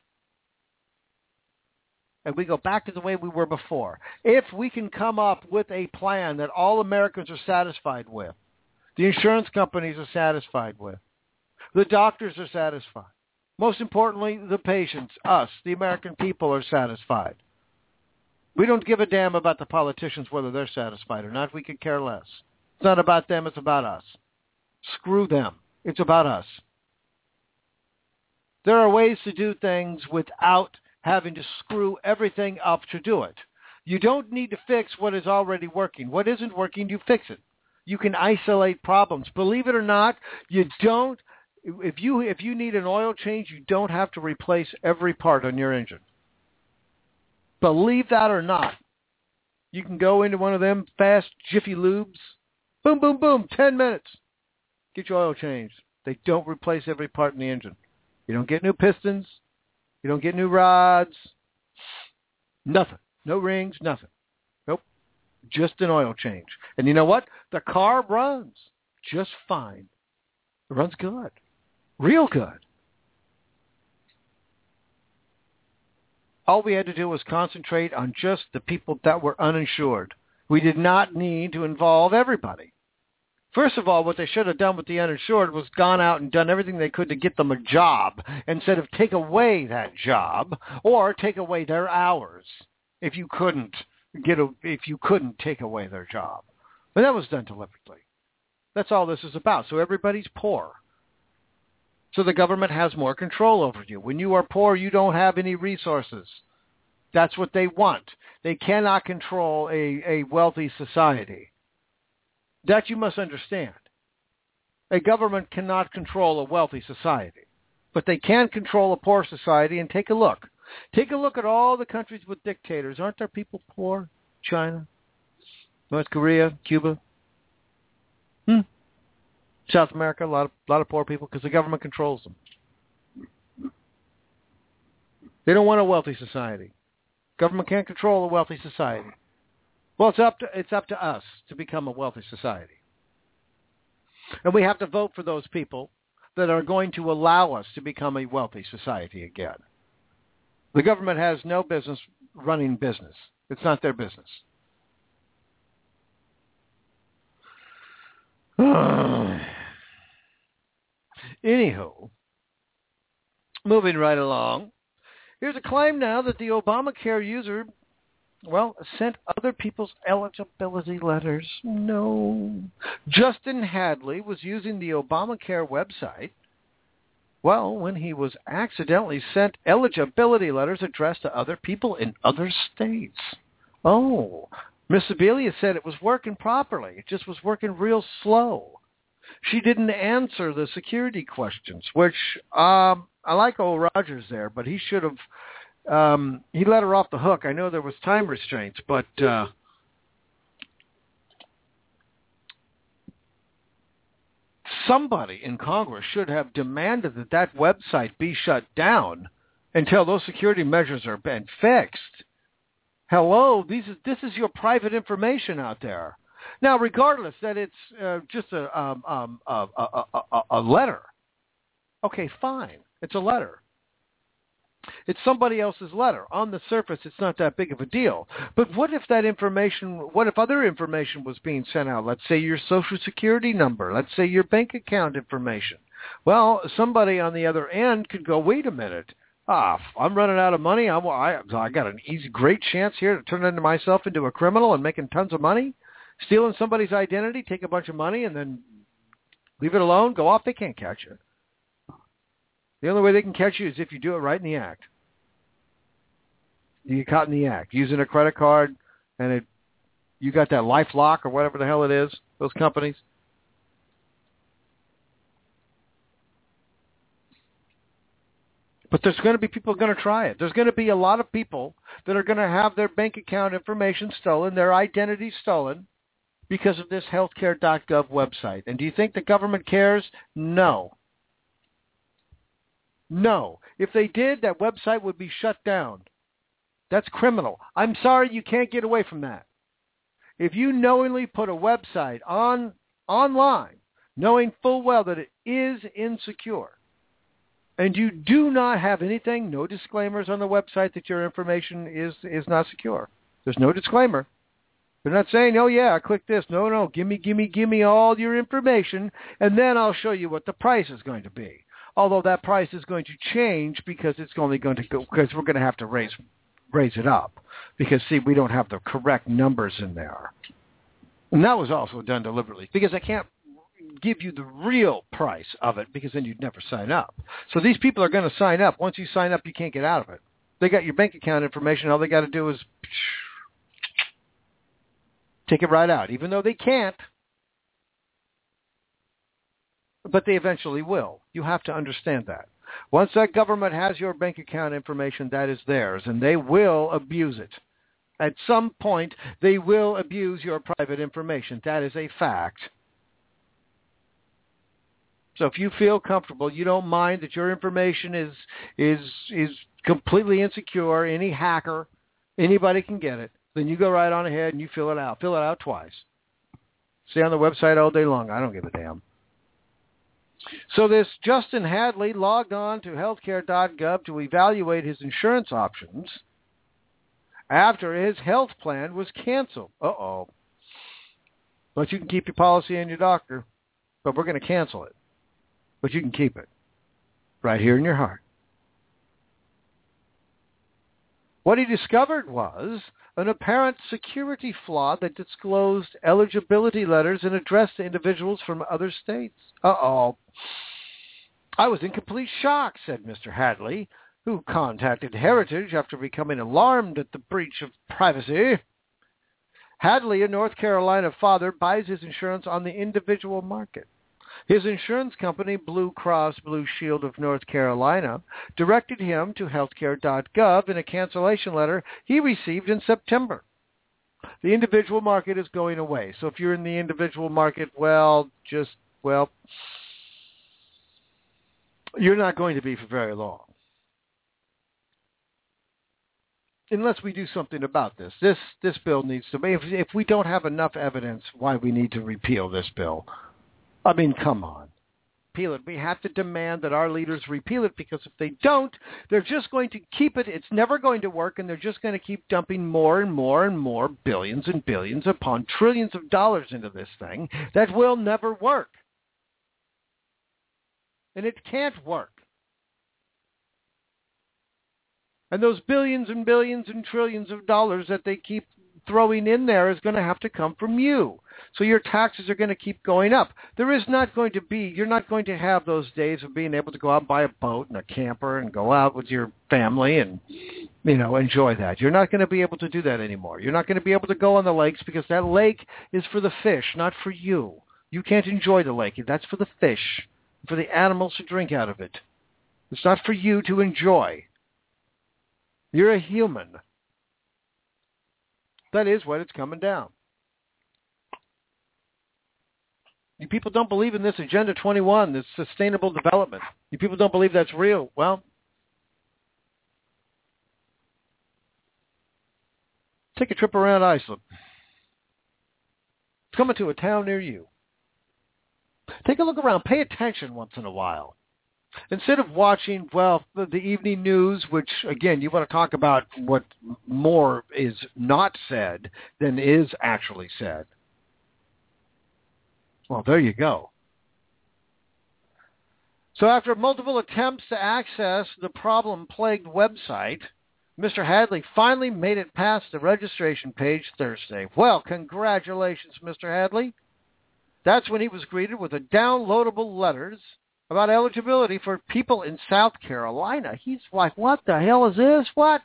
and we go back to the way we were before. If we can come up with a plan that all Americans are satisfied with, the insurance companies are satisfied with, the doctors are satisfied, most importantly, the patients, us, the American people are satisfied. We don't give a damn about the politicians, whether they're satisfied or not. We could care less. It's not about them. It's about us. Screw them. It's about us. There are ways to do things without having to screw everything up to do it. You don't need to fix what is already working. What isn't working, you fix it. You can isolate problems. Believe it or not, you don't. If you need an oil change, you don't have to replace every part on your engine. Believe that or not. You can go into one of them fast Jiffy Lubes. Boom, boom, boom, 10 minutes. Get your oil changed. They don't replace every part in the engine. You don't get new pistons. You don't get new rods. Nothing. No rings, nothing. Nope. Just an oil change. And you know what? The car runs just fine. It runs good. Real good. All we had to do was concentrate on just the people that were uninsured. We did not need to involve everybody. First of all, what they should have done with the uninsured was gone out and done everything they could to get them a job instead of take away that job or take away their hours if you couldn't take away their job. But that was done deliberately. That's all this is about. So everybody's poor. So the government has more control over you. When you are poor, you don't have any resources. That's what they want. They cannot control a wealthy society. That you must understand. A government cannot control a wealthy society. But they can control a poor society, and take a look. Take a look at all the countries with dictators. Aren't there people poor? China, North Korea, Cuba, South America, a lot of poor people because the government controls them. They don't want a wealthy society. Government can't control a wealthy society. Well, it's up to us to become a wealthy society. And we have to vote for those people that are going to allow us to become a wealthy society again. The government has no business running business. It's not their business. Anywho, moving right along, here's a claim now that the Obamacare user, sent other people's eligibility letters. No. Justin Hadley was using the Obamacare website, when he was accidentally sent eligibility letters addressed to other people in other states. Oh, Miss Sebelia said it was working properly. It just was working real slow. She didn't answer the security questions, which I like old Rogers there, but he should have. He let her off the hook. I know there was time restraints, but somebody in Congress should have demanded that website be shut down until those security measures are been fixed. Hello, this is your private information out there. Now, regardless that it's just a letter, okay, fine, it's a letter. It's somebody else's letter. On the surface, it's not that big of a deal. But what if other information was being sent out? Let's say your Social Security number. Let's say your bank account information. Well, somebody on the other end could go, wait a minute. I'm running out of money. I got an great chance here to turn myself into a criminal and making tons of money. Stealing somebody's identity, take a bunch of money, and then leave it alone, go off. They can't catch you. The only way they can catch you is if you do it right in the act. You get caught in the act. Using a credit card, and you got that LifeLock or whatever the hell it is, those companies. But there's going to be people going to try it. There's going to be a lot of people that are going to have their bank account information stolen, their identity stolen, because of this healthcare.gov website. And do you think the government cares? No. No. If they did, that website would be shut down. That's criminal. I'm sorry, you can't get away from that. If you knowingly put a website online, knowing full well that it is insecure, and you do not have anything, no disclaimers on the website that your information is not secure. There's no disclaimer. They're not saying, oh yeah, click this. No, give me all your information, and then I'll show you what the price is going to be. Although that price is going to change because it's only going to go, because we're going to have to raise it up. Because see, we don't have the correct numbers in there. And that was also done deliberately because I can't give you the real price of it because then you'd never sign up. So these people are going to sign up. Once you sign up, you can't get out of it. They got your bank account information. All they got to do is take it right out, even though they can't. But they eventually will. You have to understand that. Once that government has your bank account information, that is theirs, and they will abuse it. At some point, they will abuse your private information. That is a fact. So if you feel comfortable, you don't mind that your information is completely insecure, any hacker, anybody can get it, then you go right on ahead and you fill it out. Fill it out twice. Stay on the website all day long. I don't give a damn. So this Justin Hadley logged on to healthcare.gov to evaluate his insurance options after his health plan was canceled. Uh-oh. But you can keep your policy and your doctor, but we're going to cancel it. But you can keep it right here in your heart. What he discovered was an apparent security flaw that disclosed eligibility letters and addressed to individuals from other states. Uh-oh. I was in complete shock, said Mr. Hadley, who contacted Heritage after becoming alarmed at the breach of privacy. Hadley, a North Carolina father, buys his insurance on the individual market. His insurance company, Blue Cross Blue Shield of North Carolina, directed him to healthcare.gov in a cancellation letter he received in September. The individual market is going away. So if you're in the individual market, you're not going to be for very long. Unless we do something about this. This bill needs to be, if we don't have enough evidence why we need to repeal this bill, I mean, come on. Repeal it. We have to demand that our leaders repeal it, because if they don't, they're just going to keep it. It's never going to work, and they're just going to keep dumping more and more and more billions and billions upon trillions of dollars into this thing that will never work. And it can't work. And those billions and billions and trillions of dollars that they keep throwing in there is going to have to come from you. So your taxes are going to keep going up. You're not going to have those days of being able to go out and buy a boat and a camper and go out with your family and, enjoy that. You're not going to be able to do that anymore. You're not going to be able to go on the lakes, because that lake is for the fish, not for you. You can't enjoy the lake. That's for the fish, for the animals to drink out of it. It's not for you to enjoy. You're a human. That is what it's coming down. You people don't believe in this Agenda 21, this sustainable development. You people don't believe that's real. Well, take a trip around Iceland. It's coming to a town near you. Take a look around. Pay attention once in a while. Instead of watching, the evening news, which, again, you want to talk about what more is not said than is actually said. Well, there you go. So after multiple attempts to access the problem-plagued website, Mr. Hadley finally made it past the registration page Thursday. Well, congratulations, Mr. Hadley. That's when he was greeted with the downloadable letters about eligibility for people in South Carolina. He's like, what the hell is this? What?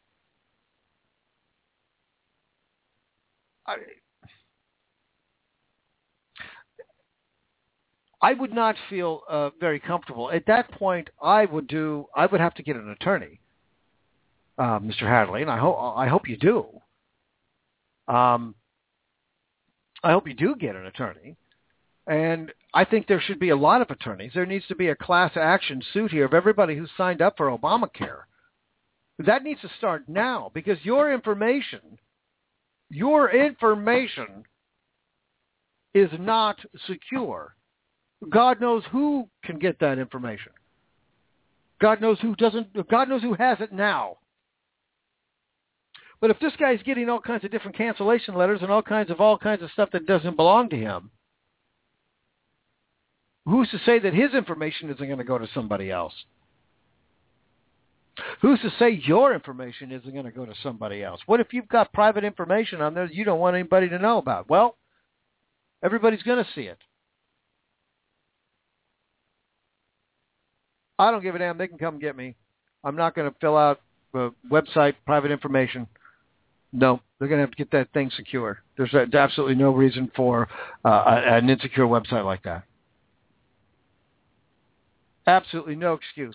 I would not feel very comfortable. At that point, I would have to get an attorney, Mr. Hadley, and I hope you do. I hope you do get an attorney. And I think there should be a lot of attorneys. There needs to be a class action suit here of everybody who signed up for Obamacare. That needs to start now, because your information is not secure. God knows who can get that information. God knows who doesn't. God knows who has it now. But if this guy's getting all kinds of different cancellation letters and all kinds of stuff that doesn't belong to him, who's to say that his information isn't going to go to somebody else? Who's to say your information isn't going to go to somebody else? What if you've got private information on there that you don't want anybody to know about? Well, everybody's going to see it. I don't give a damn. They can come get me. I'm not going to fill out website private information. No, they're going to have to get that thing secure. There's absolutely no reason for an insecure website like that. Absolutely no excuse.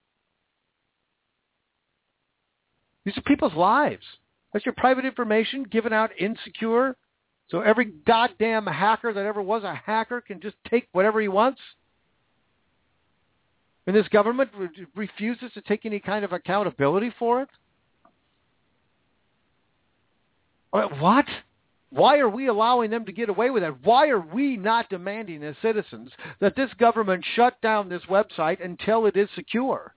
These are people's lives. That's your private information given out insecure, so every goddamn hacker that ever was a hacker can just take whatever he wants? And this government refuses to take any kind of accountability for it? What? Why are we allowing them to get away with that? Why are we not demanding as citizens that this government shut down this website until it is secure?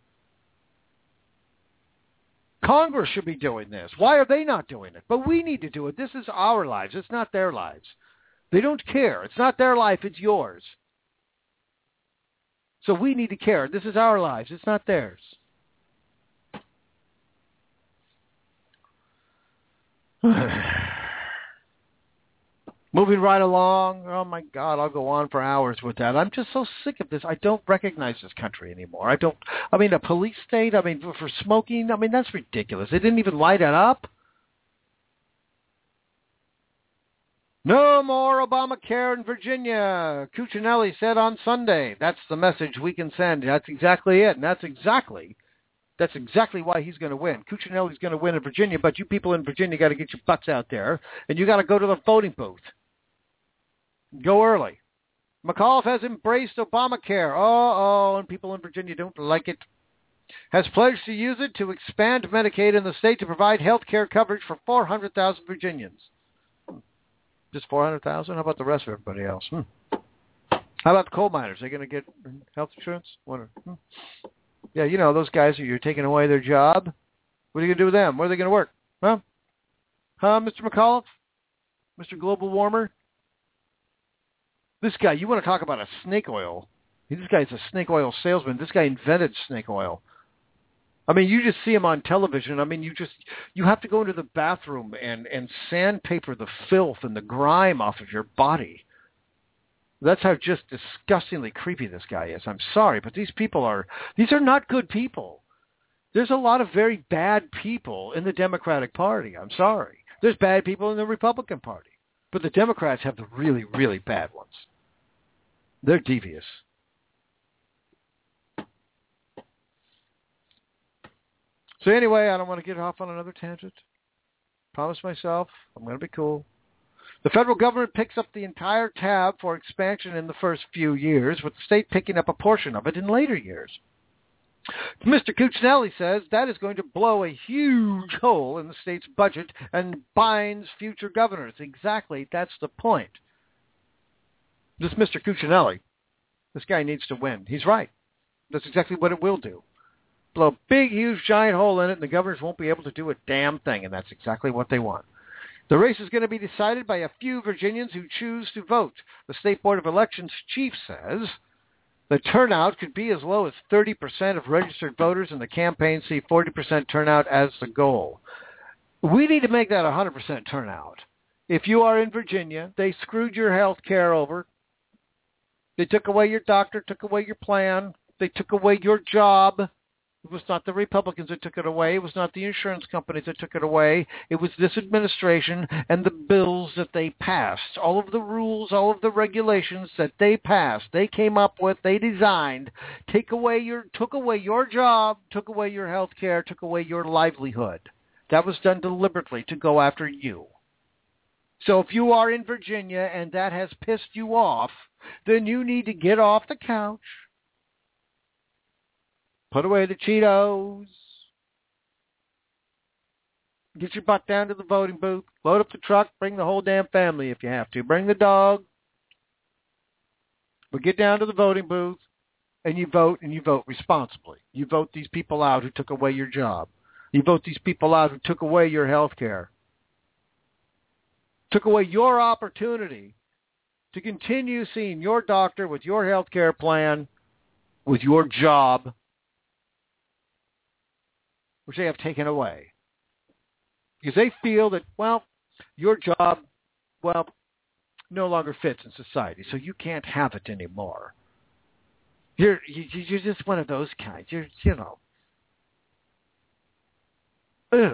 Congress should be doing this. Why are they not doing it? But we need to do it. This is our lives. It's not their lives. They don't care. It's not their life. It's yours. So we need to care. This is our lives. It's not theirs. Moving right along. Oh, my God, I'll go on for hours with that. I'm just so sick of this. I don't recognize this country anymore. A police state, for smoking, that's ridiculous. They didn't even light it up. No more Obamacare in Virginia, Cuccinelli said on Sunday. That's the message we can send. That's exactly it, and that's exactly why he's going to win. Cuccinelli's going to win in Virginia, but you people in Virginia got to get your butts out there, and you got to go to the voting booth. Go early. McAuliffe has embraced Obamacare. And people in Virginia don't like it. Has pledged to use it to expand Medicaid in the state to provide health care coverage for 400,000 Virginians. Just 400,000? How about the rest of everybody else? How about the coal miners? Are they going to get health insurance? Yeah, you know, those guys, you're taking away their job. What are you going to do with them? Where are they going to work? Huh, Mr. McAuliffe? Mr. Global Warmer? This guy, you want to talk about a snake oil. This guy's a snake oil salesman. This guy invented snake oil. I mean, you just see him on television. I mean, you have to go into the bathroom and sandpaper the filth and the grime off of your body. That's how just disgustingly creepy this guy is. I'm sorry, but these are not good people. There's a lot of very bad people in the Democratic Party. I'm sorry. There's bad people in the Republican Party. But the Democrats have the really, really bad ones. They're devious. So anyway, I don't want to get off on another tangent. Promise myself I'm going to be cool. The federal government picks up the entire tab for expansion in the first few years, with the state picking up a portion of it in later years. Mr. Cuccinelli says that is going to blow a huge hole in the state's budget and binds future governors. Exactly, that's the point. This Mr. Cuccinelli, this guy needs to win. He's right. That's exactly what it will do. Blow a big, huge, giant hole in it, and the governors won't be able to do a damn thing, and that's exactly what they want. The race is going to be decided by a few Virginians who choose to vote. The State Board of Elections chief says the turnout could be as low as 30% of registered voters, and the campaign see 40% turnout as the goal. We need to make that 100% turnout. If you are in Virginia, they screwed your health care over. They took away your doctor, took away your plan. They took away your job. It was not the Republicans that took it away. It was not the insurance companies that took it away. It was this administration and the bills that they passed. All of the rules, all of the regulations that they passed, they came up with, they designed, took away your job, took away your health care, took away your livelihood. That was done deliberately to go after you. So if you are in Virginia and that has pissed you off, then you need to get off the couch. Put away the Cheetos. Get your butt down to the voting booth. Load up the truck. Bring the whole damn family if you have to. Bring the dog. But get down to the voting booth and you vote responsibly. You vote these people out who took away your job. You vote these people out who took away your health care. Took away your opportunity to continue seeing your doctor with your health care plan, with your job, which they have taken away. Because they feel that, your job, no longer fits in society, so you can't have it anymore. You're just one of those kinds. You're. Ew.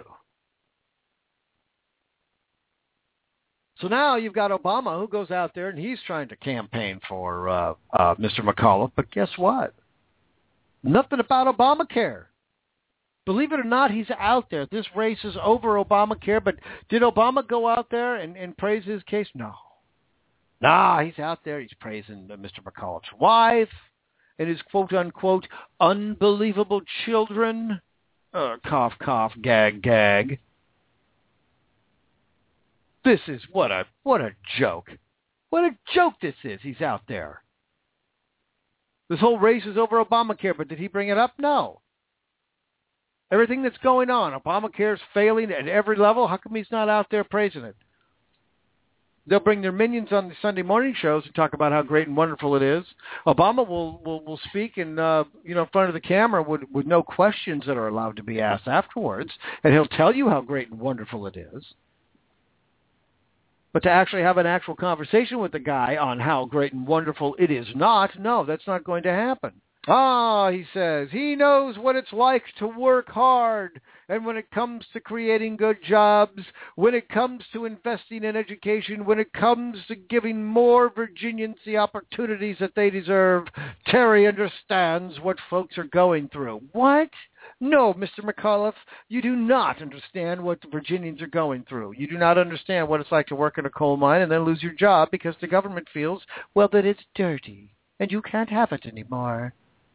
So now you've got Obama who goes out there and he's trying to campaign for Mr. McAuliffe, but guess what? Nothing about Obamacare. Believe it or not, he's out there. This race is over Obamacare, but did Obama go out there and praise his case? No. Nah, he's out there. He's praising Mr. McAuliffe's wife and his quote-unquote unbelievable children. Cough, cough, gag, gag. This is what a joke. What a joke this is. He's out there. This whole race is over Obamacare, but did he bring it up? No. Everything that's going on, Obamacare's failing at every level. How come he's not out there praising it? They'll bring their minions on the Sunday morning shows and talk about how great and wonderful it is. Obama will speak in front of the camera with no questions that are allowed to be asked afterwards, and he'll tell you how great and wonderful it is. But to actually have an actual conversation with the guy on how great and wonderful it is not, no, that's not going to happen. He says, he knows what it's like to work hard. And when it comes to creating good jobs, when it comes to investing in education, when it comes to giving more Virginians the opportunities that they deserve, Terry understands what folks are going through. What? No, Mr. McAuliffe, you do not understand what the Virginians are going through. You do not understand what it's like to work in a coal mine and then lose your job because the government feels, well, that it's dirty and you can't have it anymore.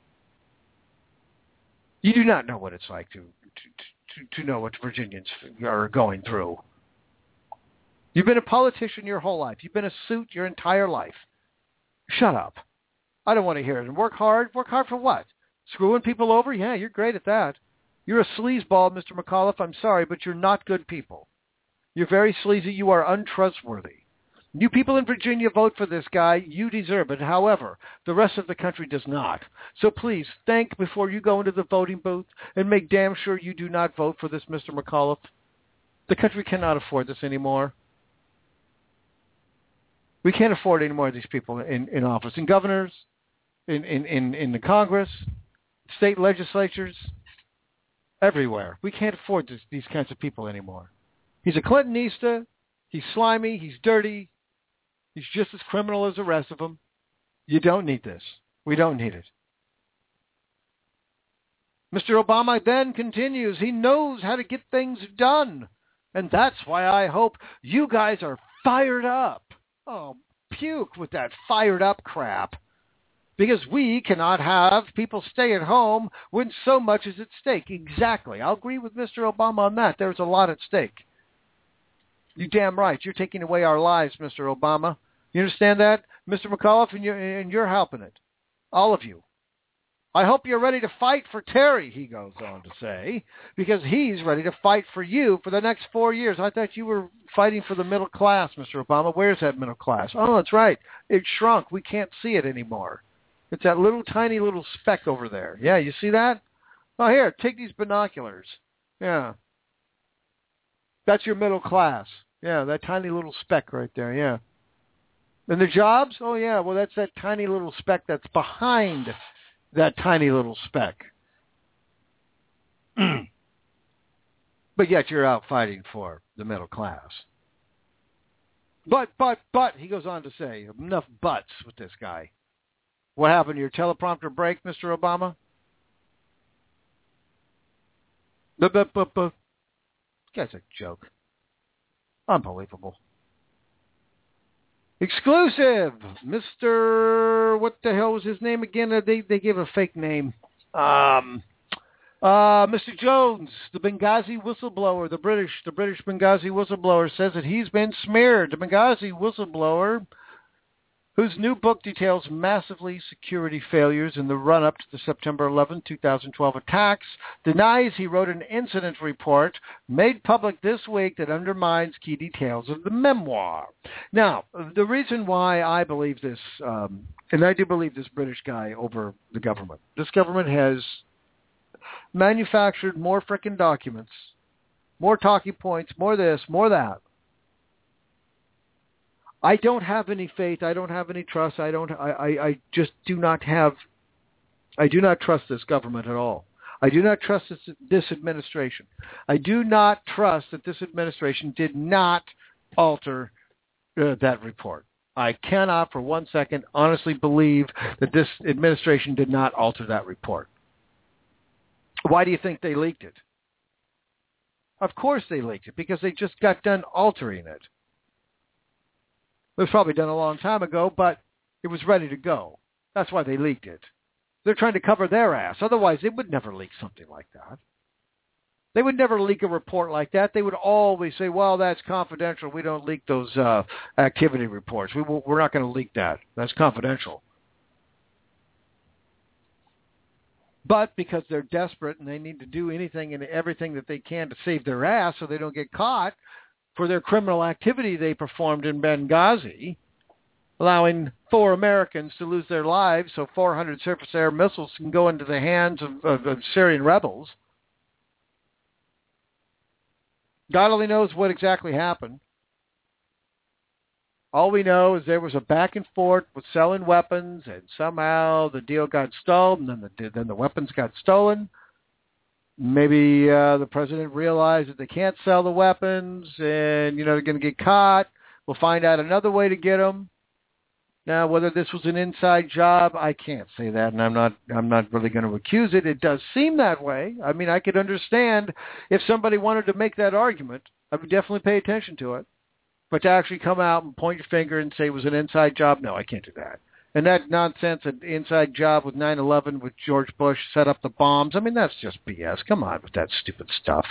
You do not know what it's like to know what Virginians are going through. You've been a politician your whole life. You've been a suit your entire life. Shut up. I don't want to hear it. And work hard. Work hard for what? Screwing people over? Yeah, you're great at that. You're a sleazeball, Mr. McAuliffe. I'm sorry, but you're not good people. You're very sleazy. You are untrustworthy. You people in Virginia vote for this guy. You deserve it. However, the rest of the country does not. So please, think before you go into the voting booth and make damn sure you do not vote for this Mr. McAuliffe. The country cannot afford this anymore. We can't afford any more of these people in office. And governors, in the Congress, state legislatures, everywhere. We can't afford these kinds of people anymore. He's a Clintonista. He's slimy. He's dirty. He's just as criminal as the rest of them. You don't need this. We don't need it. Mr. Obama then continues. He knows how to get things done. And that's why I hope you guys are fired up. Oh, puke with that fired up crap. Because we cannot have people stay at home when so much is at stake. Exactly. I'll agree with Mr. Obama on that. There's a lot at stake. You damn right. You're taking away our lives, Mr. Obama. You understand that? Mr. McAuliffe, and you're helping it. All of you. I hope you're ready to fight for Terry, he goes on to say, because he's ready to fight for you for the next 4 years. I thought you were fighting for the middle class, Mr. Obama. Where's that middle class? Oh, that's right. It shrunk. We can't see it anymore. It's that little tiny little speck over there. Yeah, you see that? Oh, here, take these binoculars. Yeah. That's your middle class. Yeah, that tiny little speck right there, yeah. And the jobs? Oh, yeah, well, that's that tiny little speck that's behind that tiny little speck. But yet you're out fighting for the middle class. But, he goes on to say, enough buts with this guy. What happened to your teleprompter break, Mr. Obama? This guy's a joke. Unbelievable. Exclusive! Mr. What the hell was his name again? They gave a fake name. Mr. Jones, the Benghazi whistleblower, the British Benghazi whistleblower, says that he's been smeared. The Benghazi whistleblower, whose new book details massively security failures in the run-up to the September 11, 2012 attacks, denies he wrote an incident report made public this week that undermines key details of the memoir. Now, the reason why I believe this, and I do believe this British guy over the government, this government has manufactured more frickin' documents, more talking points, more this, more that. I don't have any faith. I don't have any trust. I just do not have, I do not trust this government at all. I do not trust this administration. I do not trust that this administration did not alter that report. I cannot for 1 second honestly believe that this administration did not alter that report. Why do you think they leaked it? Of course they leaked it, because they just got done altering it. It was probably done a long time ago, but it was ready to go. That's why they leaked it. They're trying to cover their ass. Otherwise, they would never leak something like that. They would never leak a report like that. They would always say, well, that's confidential. We don't leak those activity reports. We're not going to leak that. That's confidential. But because they're desperate and they need to do anything and everything that they can to save their ass so they don't get caught for their criminal activity they performed in Benghazi, allowing 4 Americans to lose their lives so 400 surface air missiles can go into the hands of Syrian rebels. God only knows what exactly happened. All we know is there was a back and forth with selling weapons, and somehow the deal got stalled, and then the weapons got stolen. Maybe the president realized that they can't sell the weapons, and they're going to get caught. We'll find out another way to get them. Now, whether this was an inside job, I can't say that, and I'm not really going to accuse it. It does seem that way. I mean, I could understand if somebody wanted to make that argument. I would definitely pay attention to it. But to actually come out and point your finger and say it was an inside job, no, I can't do that. And that nonsense, an inside job with 9/11 with George Bush set up the bombs, I mean, that's just BS. Come on with that stupid stuff.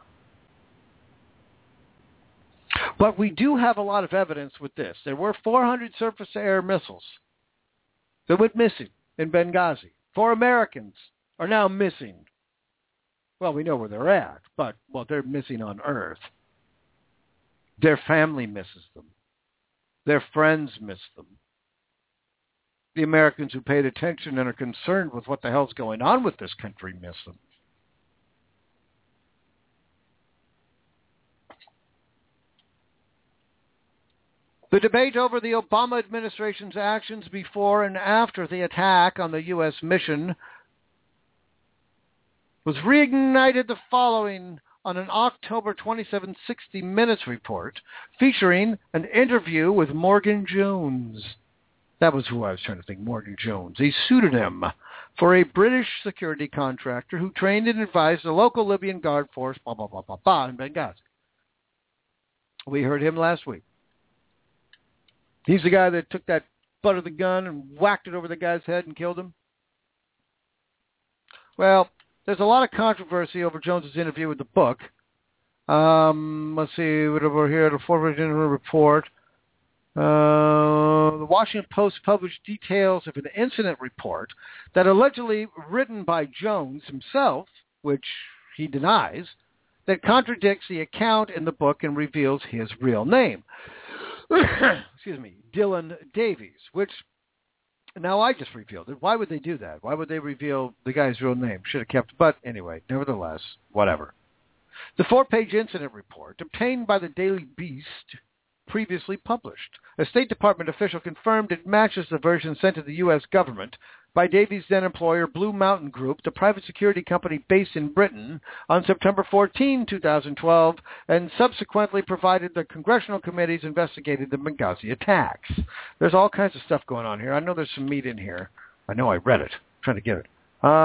But we do have a lot of evidence with this. There were 400 surface-to-air missiles that went missing in Benghazi. 4 Americans are now missing. Well, we know where they're at, but, they're missing on Earth. Their family misses them. Their friends miss them. The Americans who paid attention and are concerned with what the hell's going on with this country miss them. The debate over the Obama administration's actions before and after the attack on the U.S. mission was reignited the following on an October 27 60 Minutes report featuring an interview with Morgan Jones. That was who I was trying to think, Morgan Jones, a pseudonym for a British security contractor who trained and advised the local Libyan Guard force, in Benghazi. We heard him last week. He's the guy that took that butt of the gun and whacked it over the guy's head and killed him. Well, there's a lot of controversy over Jones's interview with the book. Let's see, what over here, the forward in her report. The Washington Post published details of an incident report that allegedly written by Jones himself, which he denies, that contradicts the account in the book and reveals his real name. Excuse me, Dylan Davies, which now I just revealed it. Why would they do that? Why would they reveal the guy's real name? Should have kept, but anyway, nevertheless, whatever. The 4-page incident report obtained by the Daily Beast previously published. A State Department official confirmed it matches the version sent to the U.S. government by Davies' then-employer Blue Mountain Group, the private security company based in Britain, on September 14, 2012, and subsequently provided the congressional committees investigated the Benghazi attacks. There's all kinds of stuff going on here. I know there's some meat in here. I know I read it. I'm trying to get it.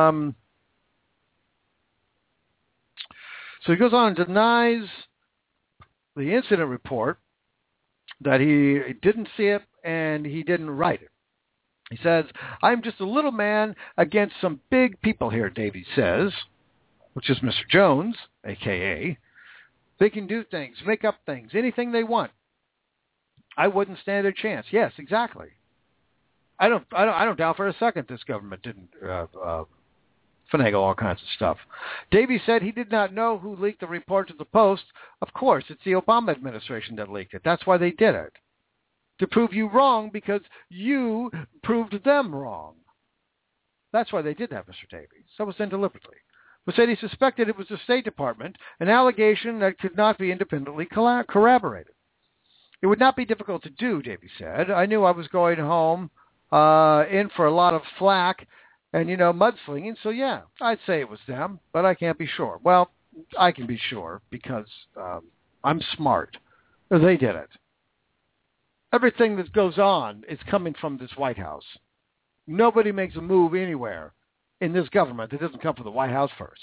So he goes on and denies the incident report, that he didn't see it and he didn't write it. He says, I'm just a little man against some big people here, Davies says, which is Mr. Jones, a.k.a. They can do things, make up things, anything they want. I wouldn't stand a chance. Yes, exactly. I don't doubt for a second this government didn't finagle all kinds of stuff. Davies said he did not know who leaked the report to the Post. Of course, it's the Obama administration that leaked it. That's why they did it. To prove you wrong because you proved them wrong. That's why they did that, Mr. Davies. That was done deliberately. But said he suspected it was the State Department, an allegation that could not be independently corroborated. It would not be difficult to do, Davies said. I knew I was going home in for a lot of flack and, mudslinging, so yeah, I'd say it was them, but I can't be sure. Well, I can be sure because I'm smart. They did it. Everything that goes on is coming from this White House. Nobody makes a move anywhere in this government that doesn't come from the White House first.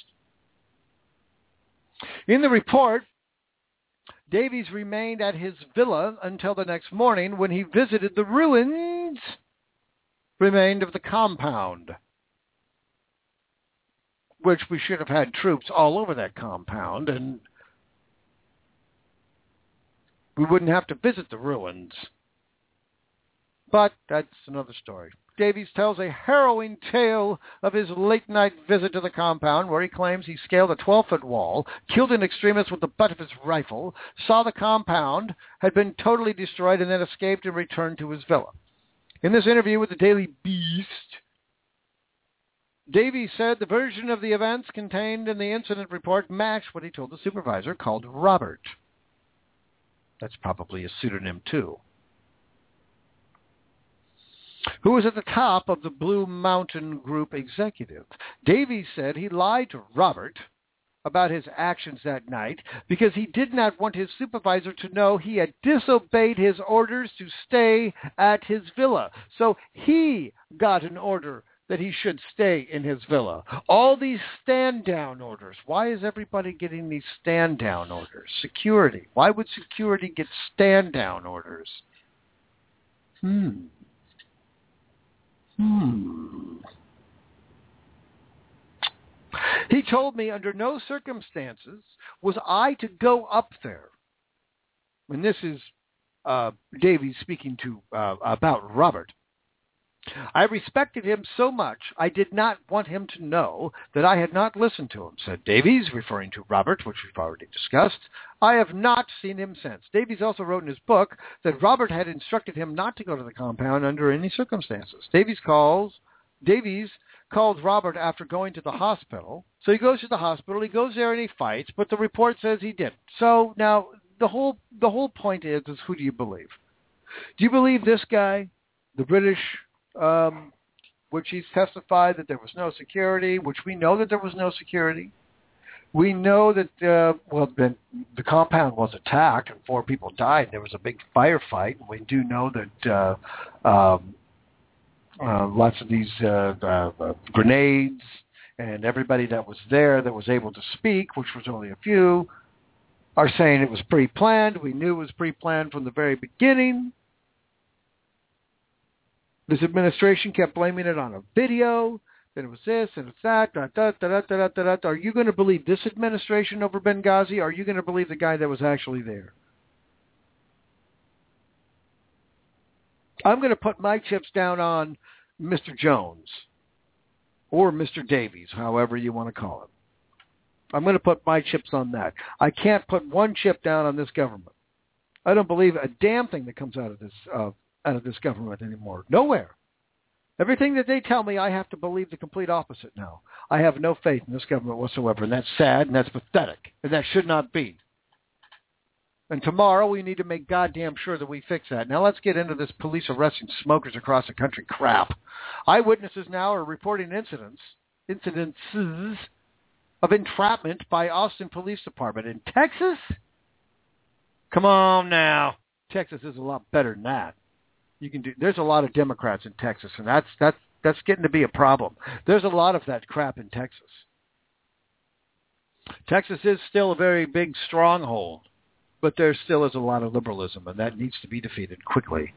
In the report, Davies remained at his villa until the next morning when he visited the ruins remained of the compound, which we should have had troops all over that compound, and we wouldn't have to visit the ruins. But that's another story. Davies tells a harrowing tale of his late-night visit to the compound, where he claims he scaled a 12-foot wall, killed an extremist with the butt of his rifle, saw the compound, had been totally destroyed, and then escaped and returned to his villa. In this interview with the Daily Beast, Davies said the version of the events contained in the incident report matched what he told the supervisor, called Robert. That's probably a pseudonym, too. who was at the top of the Blue Mountain Group executive. Davies said he lied to Robert about his actions that night because he did not want his supervisor to know he had disobeyed his orders to stay at his villa. So he got an order that he should stay in his villa. All these stand-down orders. Why is everybody getting these stand-down orders? Security. Why would security get stand-down orders? He told me under no circumstances was I to go up there. And this is Davies speaking to about Robert. I respected him so much I did not want him to know that I had not listened to him, said Davies, referring to Robert, which we've already discussed. I have not seen him since. Davies also wrote in his book that Robert had instructed him not to go to the compound under any circumstances. Davies called Robert after going to the hospital. So he goes to the hospital, he goes there and he fights, but the report says he didn't. So now the whole point is who do you believe? Do you believe this guy, the British, which he's testified that there was no security, which we know that there was no security. We know that, the compound was attacked and 4 people died. There was a big firefight. We do know that lots of these grenades and everybody that was there that was able to speak, which was only a few, are saying it was pre-planned. We knew it was pre-planned from the very beginning. This administration kept blaming it on a video, then it was this, and it's that, Are you going to believe this administration over Benghazi, or are you going to believe the guy that was actually there? I'm going to put my chips down on Mr. Jones, or Mr. Davies, however you want to call him. I'm going to put my chips on that. I can't put one chip down on this government. I don't believe a damn thing that comes out of this government anymore. Nowhere. Everything that they tell me, I have to believe the complete opposite now. I have no faith in this government whatsoever, and that's sad, and that's pathetic, and that should not be. And tomorrow we need to make goddamn sure that we fix that. Now let's get into this police arresting smokers across the country crap. Eyewitnesses now are reporting incidences of entrapment by Austin Police Department. In Texas? Come on now. Texas is a lot better than that. There's a lot of Democrats in Texas, and that's getting to be a problem. There's a lot of that crap in Texas. Texas is still a very big stronghold, but there still is a lot of liberalism, and that needs to be defeated quickly.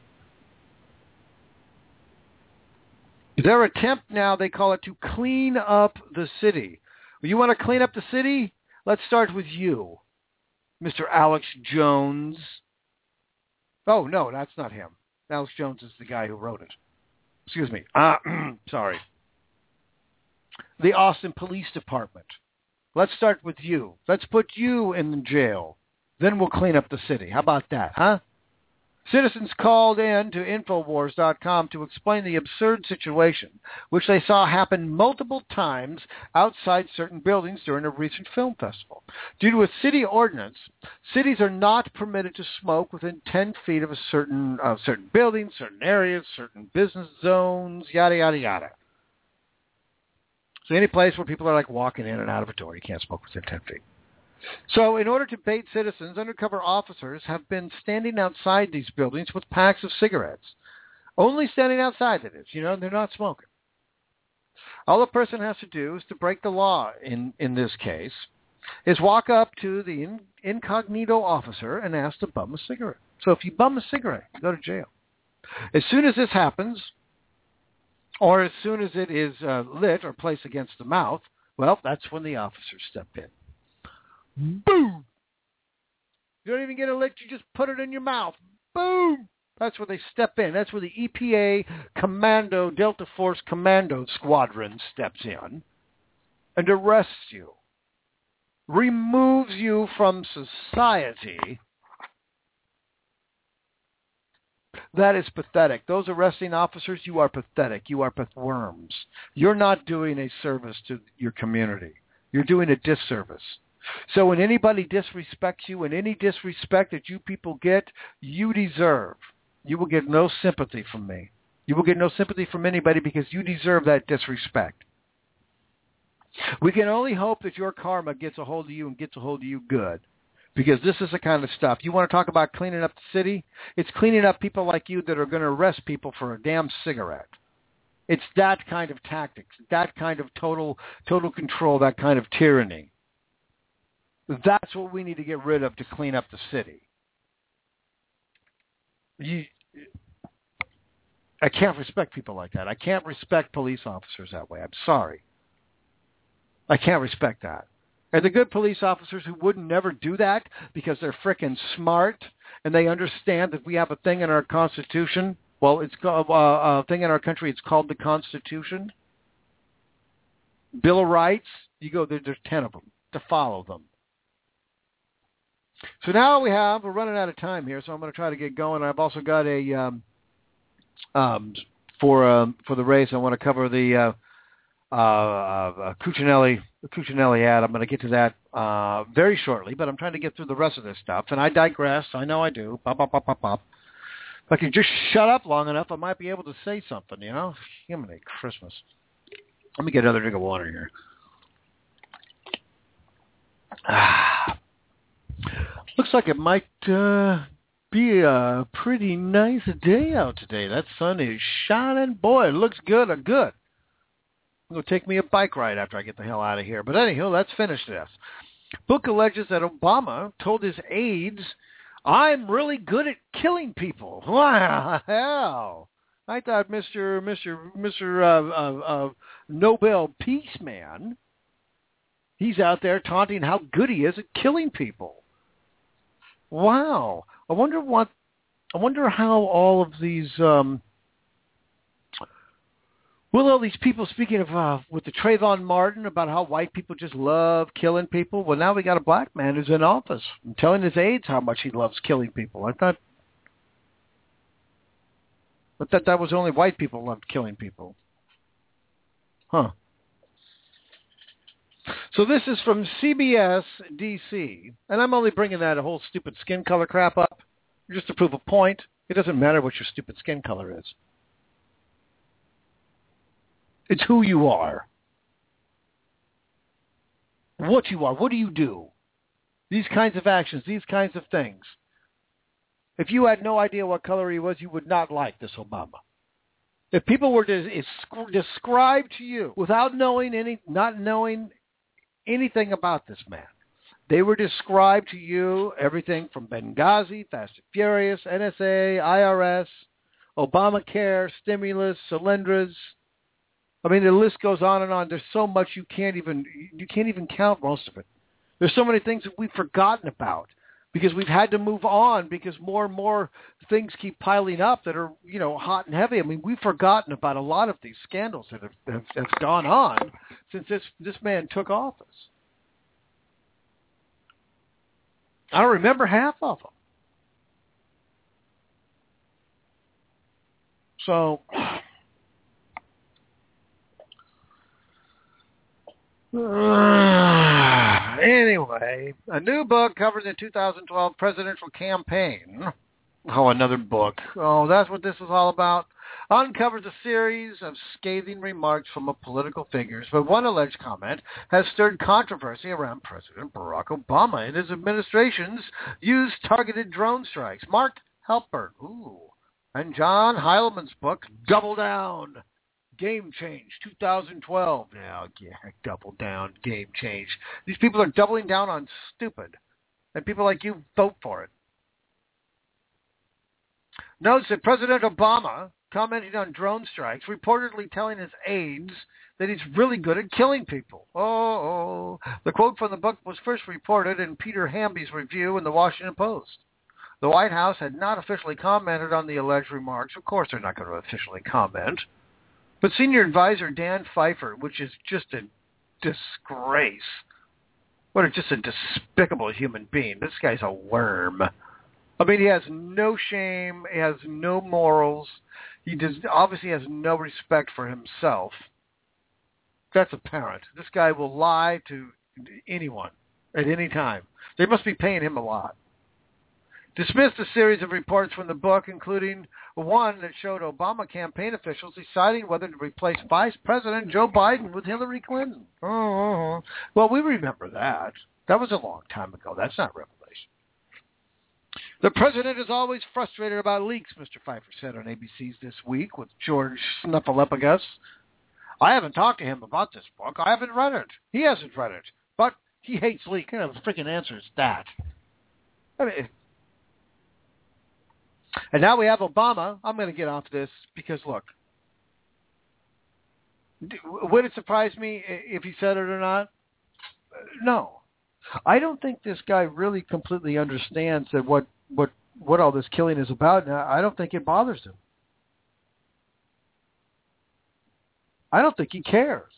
Their attempt now, they call it, to clean up the city. You want to clean up the city? Let's start with you, Mr. Alex Jones. Oh, no, that's not him. Alex Jones is the guy who wrote it. Excuse me. Sorry. The Austin Police Department. Let's start with you. Let's put you in the jail. Then we'll clean up the city. How about that, huh? Citizens called in to Infowars.com to explain the absurd situation, which they saw happen multiple times outside certain buildings during a recent film festival. Due to a city ordinance, cities are not permitted to smoke within 10 feet of certain buildings, certain areas, certain business zones, yada, yada, yada. So any place where people are like walking in and out of a door, you can't smoke within 10 feet. So in order to bait citizens, undercover officers have been standing outside these buildings with packs of cigarettes. Only standing outside, that is. They're not smoking. All a person has to do is to break the law in this case, is walk up to the incognito officer and ask to bum a cigarette. So if you bum a cigarette, you go to jail. As soon as this happens, or as soon as it is lit or placed against the mouth, well, that's when the officers step in. Boom! You don't even get a lick, you just put it in your mouth. Boom! That's where they step in. That's where the EPA Commando, Delta Force Commando Squadron steps in and arrests you. Removes you from society. That is pathetic. Those arresting officers, you are pathetic. You are worms. You're not doing a service to your community. You're doing a disservice. So when anybody disrespects you, and any disrespect that you people get, you deserve. You will get no sympathy from me. You will get no sympathy from anybody because you deserve that disrespect. We can only hope that your karma gets a hold of you and gets a hold of you good, because this is the kind of stuff. You want to talk about cleaning up the city? It's cleaning up people like you that are going to arrest people for a damn cigarette. It's that kind of tactics, that kind of total control, that kind of tyranny. That's what we need to get rid of to clean up the city. I can't respect people like that. I can't respect police officers that way. I'm sorry. I can't respect that. Are there good police officers who would never do that because they're frickin' smart and they understand that we have a thing in our Constitution? Well, it's a thing in our country. It's called the Constitution. Bill of Rights. You go, there's 10 of them to follow them. So now we're running out of time here, so I'm going to try to get going. I've also got for the race, I want to cover the Cuccinelli ad. I'm going to get to that very shortly, but I'm trying to get through the rest of this stuff, and I digress. I know I do. Pop. If I could just shut up long enough, I might be able to say something, you know? Jiminy Christmas. Let me get another drink of water here. Looks like it might be a pretty nice day out today. That sun is shining. Boy, it looks good. I'm going to take me a bike ride after I get the hell out of here. But anyhow, let's finish this. Book alleges that Obama told his aides, "I'm really good at killing people." Wow, hell. I thought Mr. Nobel Peace Man, he's out there taunting how good he is at killing people. Wow. I wonder how all of these all these people, speaking of with the Trayvon Martin about how white people just love killing people. Well, now we got a black man who's in office and telling his aides how much he loves killing people. I thought that was only white people loved killing people. Huh. So this is from CBS DC, and I'm only bringing that whole stupid skin color crap up just to prove a point. It doesn't matter what your stupid skin color is. It's who you are. What you are. What do you do? These kinds of actions, these kinds of things. If you had no idea what color he was, you would not like this Obama. If people were to describe to you without not knowing anything about this man, they were described to you everything from Benghazi, Fast and Furious, NSA, IRS, Obamacare, stimulus, Solyndras. I mean, the list goes on and on. There's so much you can't even count most of it. There's so many things that we've forgotten about because we've had to move on because more and more things keep piling up that are, hot and heavy. I mean, we've forgotten about a lot of these scandals that have gone on since this man took office. I don't remember half of them. So, anyway, a new book covers the 2012 presidential campaign. Oh, another book. Oh, that's what this is all about. Uncovers a series of scathing remarks from political figures, but one alleged comment has stirred controversy around President Barack Obama and his administration's used targeted drone strikes. Mark Halpern, and John Heilman's book, Double Down, Game Change, 2012. Now, yeah, double down, game change. These people are doubling down on stupid, and people like you vote for it. Notes that President Obama commenting on drone strikes, reportedly telling his aides that he's really good at killing people. The quote from the book was first reported in Peter Hamby's review in the Washington Post. The White House had not officially commented on the alleged remarks. Of course they're not going to officially comment. But senior advisor Dan Pfeiffer, which is just a disgrace. Just a despicable human being. This guy's a worm. I mean, he has no shame. He has no morals. He obviously has no respect for himself. That's apparent. This guy will lie to anyone at any time. They must be paying him a lot dismissed a series of reports from the book, including one that showed Obama campaign officials deciding whether to replace Vice President Joe Biden with Hillary Clinton. Oh, well, we remember that. That was a long time ago. That's not revelation. The president is always frustrated about leaks, Mr. Pfeiffer said on ABC's This Week with George Snuffleupagus. I haven't talked to him about this book. I haven't read it. He hasn't read it. But he hates leaks. What kind of a freaking answer is that? I mean, and now we have Obama. I'm going to get off this because, look, would it surprise me if he said it or not? No. I don't think this guy really completely understands that what all this killing is about. And I don't think it bothers him. I don't think he cares.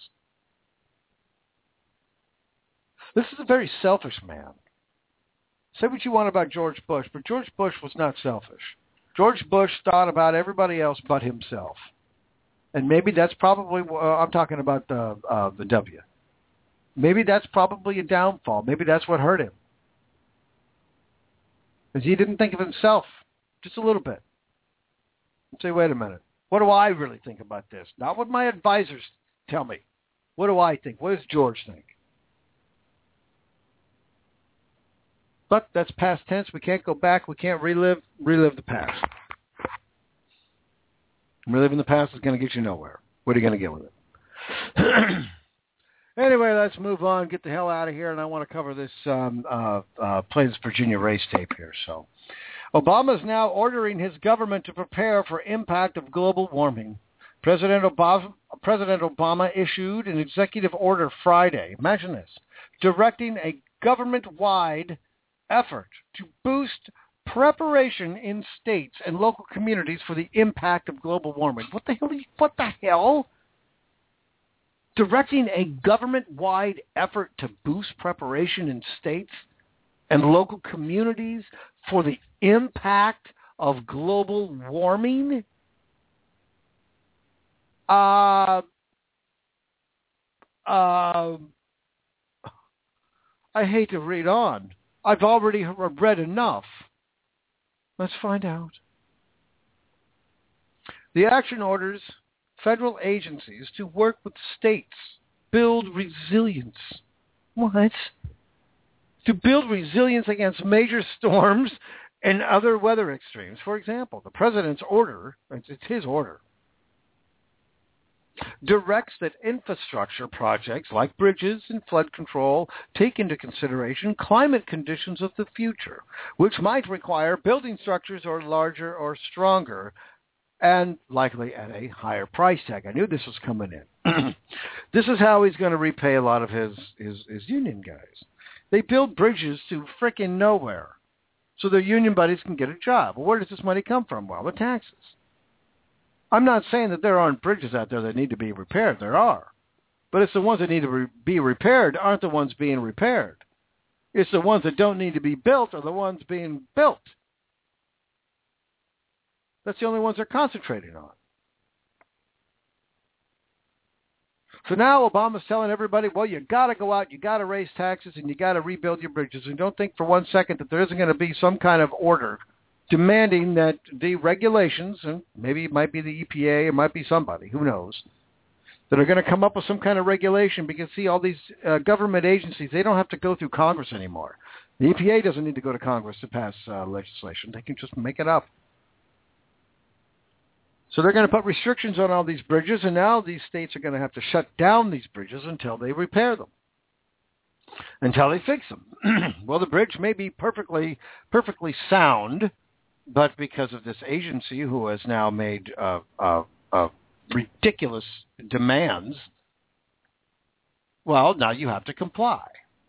This is a very selfish man. Say what you want about George Bush, but George Bush was not selfish. George Bush thought about everybody else but himself. And maybe that's probably, I'm talking about the W. Maybe that's probably a downfall. Maybe that's what hurt him. Because he didn't think of himself just a little bit. And say, wait a minute. What do I really think about this? Not what my advisors tell me. What do I think? What does George think? But that's past tense. We can't go back. We can't relive the past. Reliving the past is going to get you nowhere. What are you going to get with it? Anyway, let's move on. Get the hell out of here. And I want to cover this play this Virginia race tape here. So, Obama is now ordering his government to prepare for impact of global warming. President Obama issued an executive order Friday. Imagine this. Directing a government-wide effort to boost preparation in states and local communities for the impact of global warming. What the hell? Directing a government-wide effort to boost preparation in states and local communities for the impact of global warming? I hate to read on. I've already read enough. Let's find out. The action orders federal agencies to work with states, build resilience. What? To build resilience against major storms and other weather extremes. For example, the president's order, it's his order, directs that infrastructure projects like bridges and flood control take into consideration climate conditions of the future, which might require building structures or larger or stronger and likely at a higher price tag. I knew this was coming in. This is how he's going to repay a lot of his union guys. They build bridges to frickin' nowhere so their union buddies can get a job. Well, where does this money come from? Well, the taxes. I'm not saying that there aren't bridges out there that need to be repaired. There are. But it's the ones that need to be repaired aren't the ones being repaired. It's the ones that don't need to be built are the ones being built. That's the only ones they're concentrating on. So now Obama's telling everybody, well, you got to go out, you got to raise taxes, and you got to rebuild your bridges. And don't think for one second that there isn't going to be some kind of order demanding that the regulations, and maybe it might be the EPA, it might be somebody, who knows, that are going to come up with some kind of regulation because, see, all these government agencies, they don't have to go through Congress anymore. The EPA doesn't need to go to Congress to pass legislation. They can just make it up. So they're going to put restrictions on all these bridges, and now these states are going to have to shut down these bridges until they repair them, until they fix them. Well, the bridge may be perfectly sound, but because of this agency who has now made ridiculous demands, well, now you have to comply.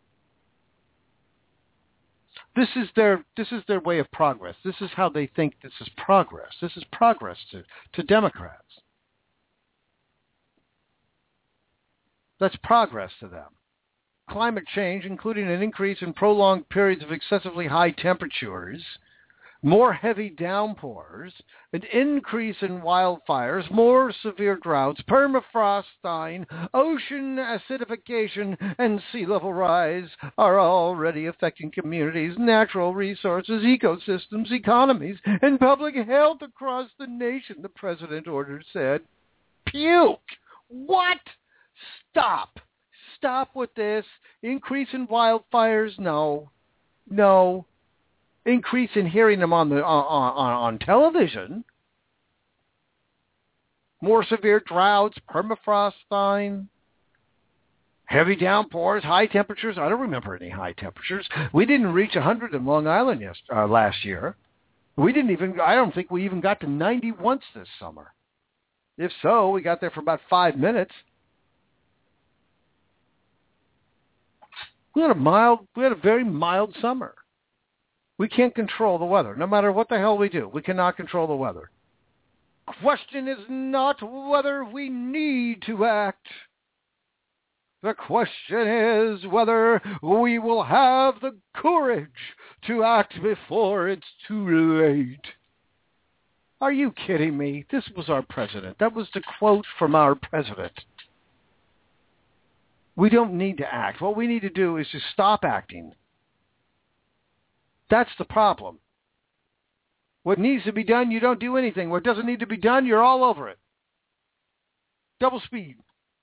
This is their way of progress. This is how they think this is progress. This is progress to Democrats. That's progress to them. Climate change, including an increase in prolonged periods of excessively high temperatures, more heavy downpours, an increase in wildfires, more severe droughts, permafrost thawing, ocean acidification, and sea level rise are already affecting communities, natural resources, ecosystems, economies, and public health across the nation, the president ordered said. Puke! What? Stop! Stop with this. Increase in wildfires? No. Increase in hearing them on television. More severe droughts, permafrost thawing, heavy downpours, high temperatures. I don't remember any high temperatures. We didn't reach 100 in Long Island last year. I don't think we even got to 90 once this summer. If so, we got there for about 5 minutes. We had a very mild summer. We can't control the weather. No matter what the hell we do, we cannot control the weather. Question is not whether we need to act. The question is whether we will have the courage to act before it's too late. Are you kidding me? This was our president. That was the quote from our president. We don't need to act. What we need to do is to stop acting. That's the problem. What needs to be done, you don't do anything. What doesn't need to be done, you're all over it. Double speed.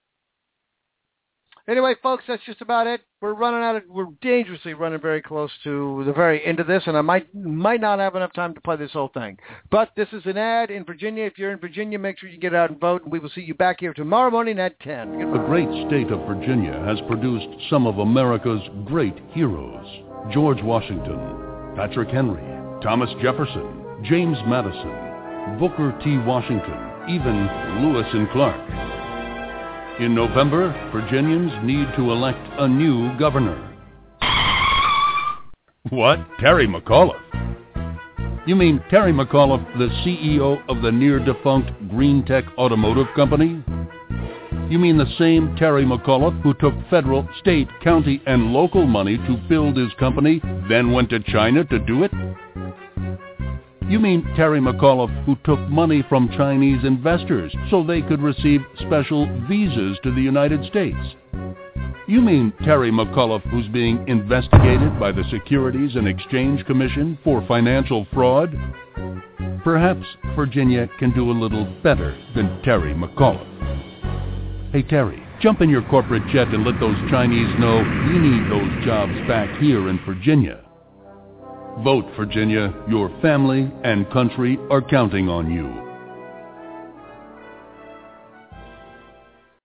Anyway, folks, that's just about it. We're dangerously running very close to the very end of this, and I might not have enough time to play this whole thing. But this is an ad in Virginia. If you're in Virginia, make sure you get out and vote, and we will see you back here tomorrow morning at 10. The great state of Virginia has produced some of America's great heroes. George Washington, Patrick Henry, Thomas Jefferson, James Madison, Booker T. Washington, even Lewis and Clark. In November, Virginians need to elect a new governor. What? Terry McAuliffe? You mean Terry McAuliffe, the CEO of the near-defunct Green Tech Automotive Company? You mean the same Terry McAuliffe who took federal, state, county, and local money to build his company, then went to China to do it? You mean Terry McAuliffe who took money from Chinese investors so they could receive special visas to the United States? You mean Terry McAuliffe who's being investigated by the Securities and Exchange Commission for financial fraud? Perhaps Virginia can do a little better than Terry McAuliffe. Hey Terry, jump in your corporate jet and let those Chinese know we need those jobs back here in Virginia. Vote, Virginia. Your family and country are counting on you.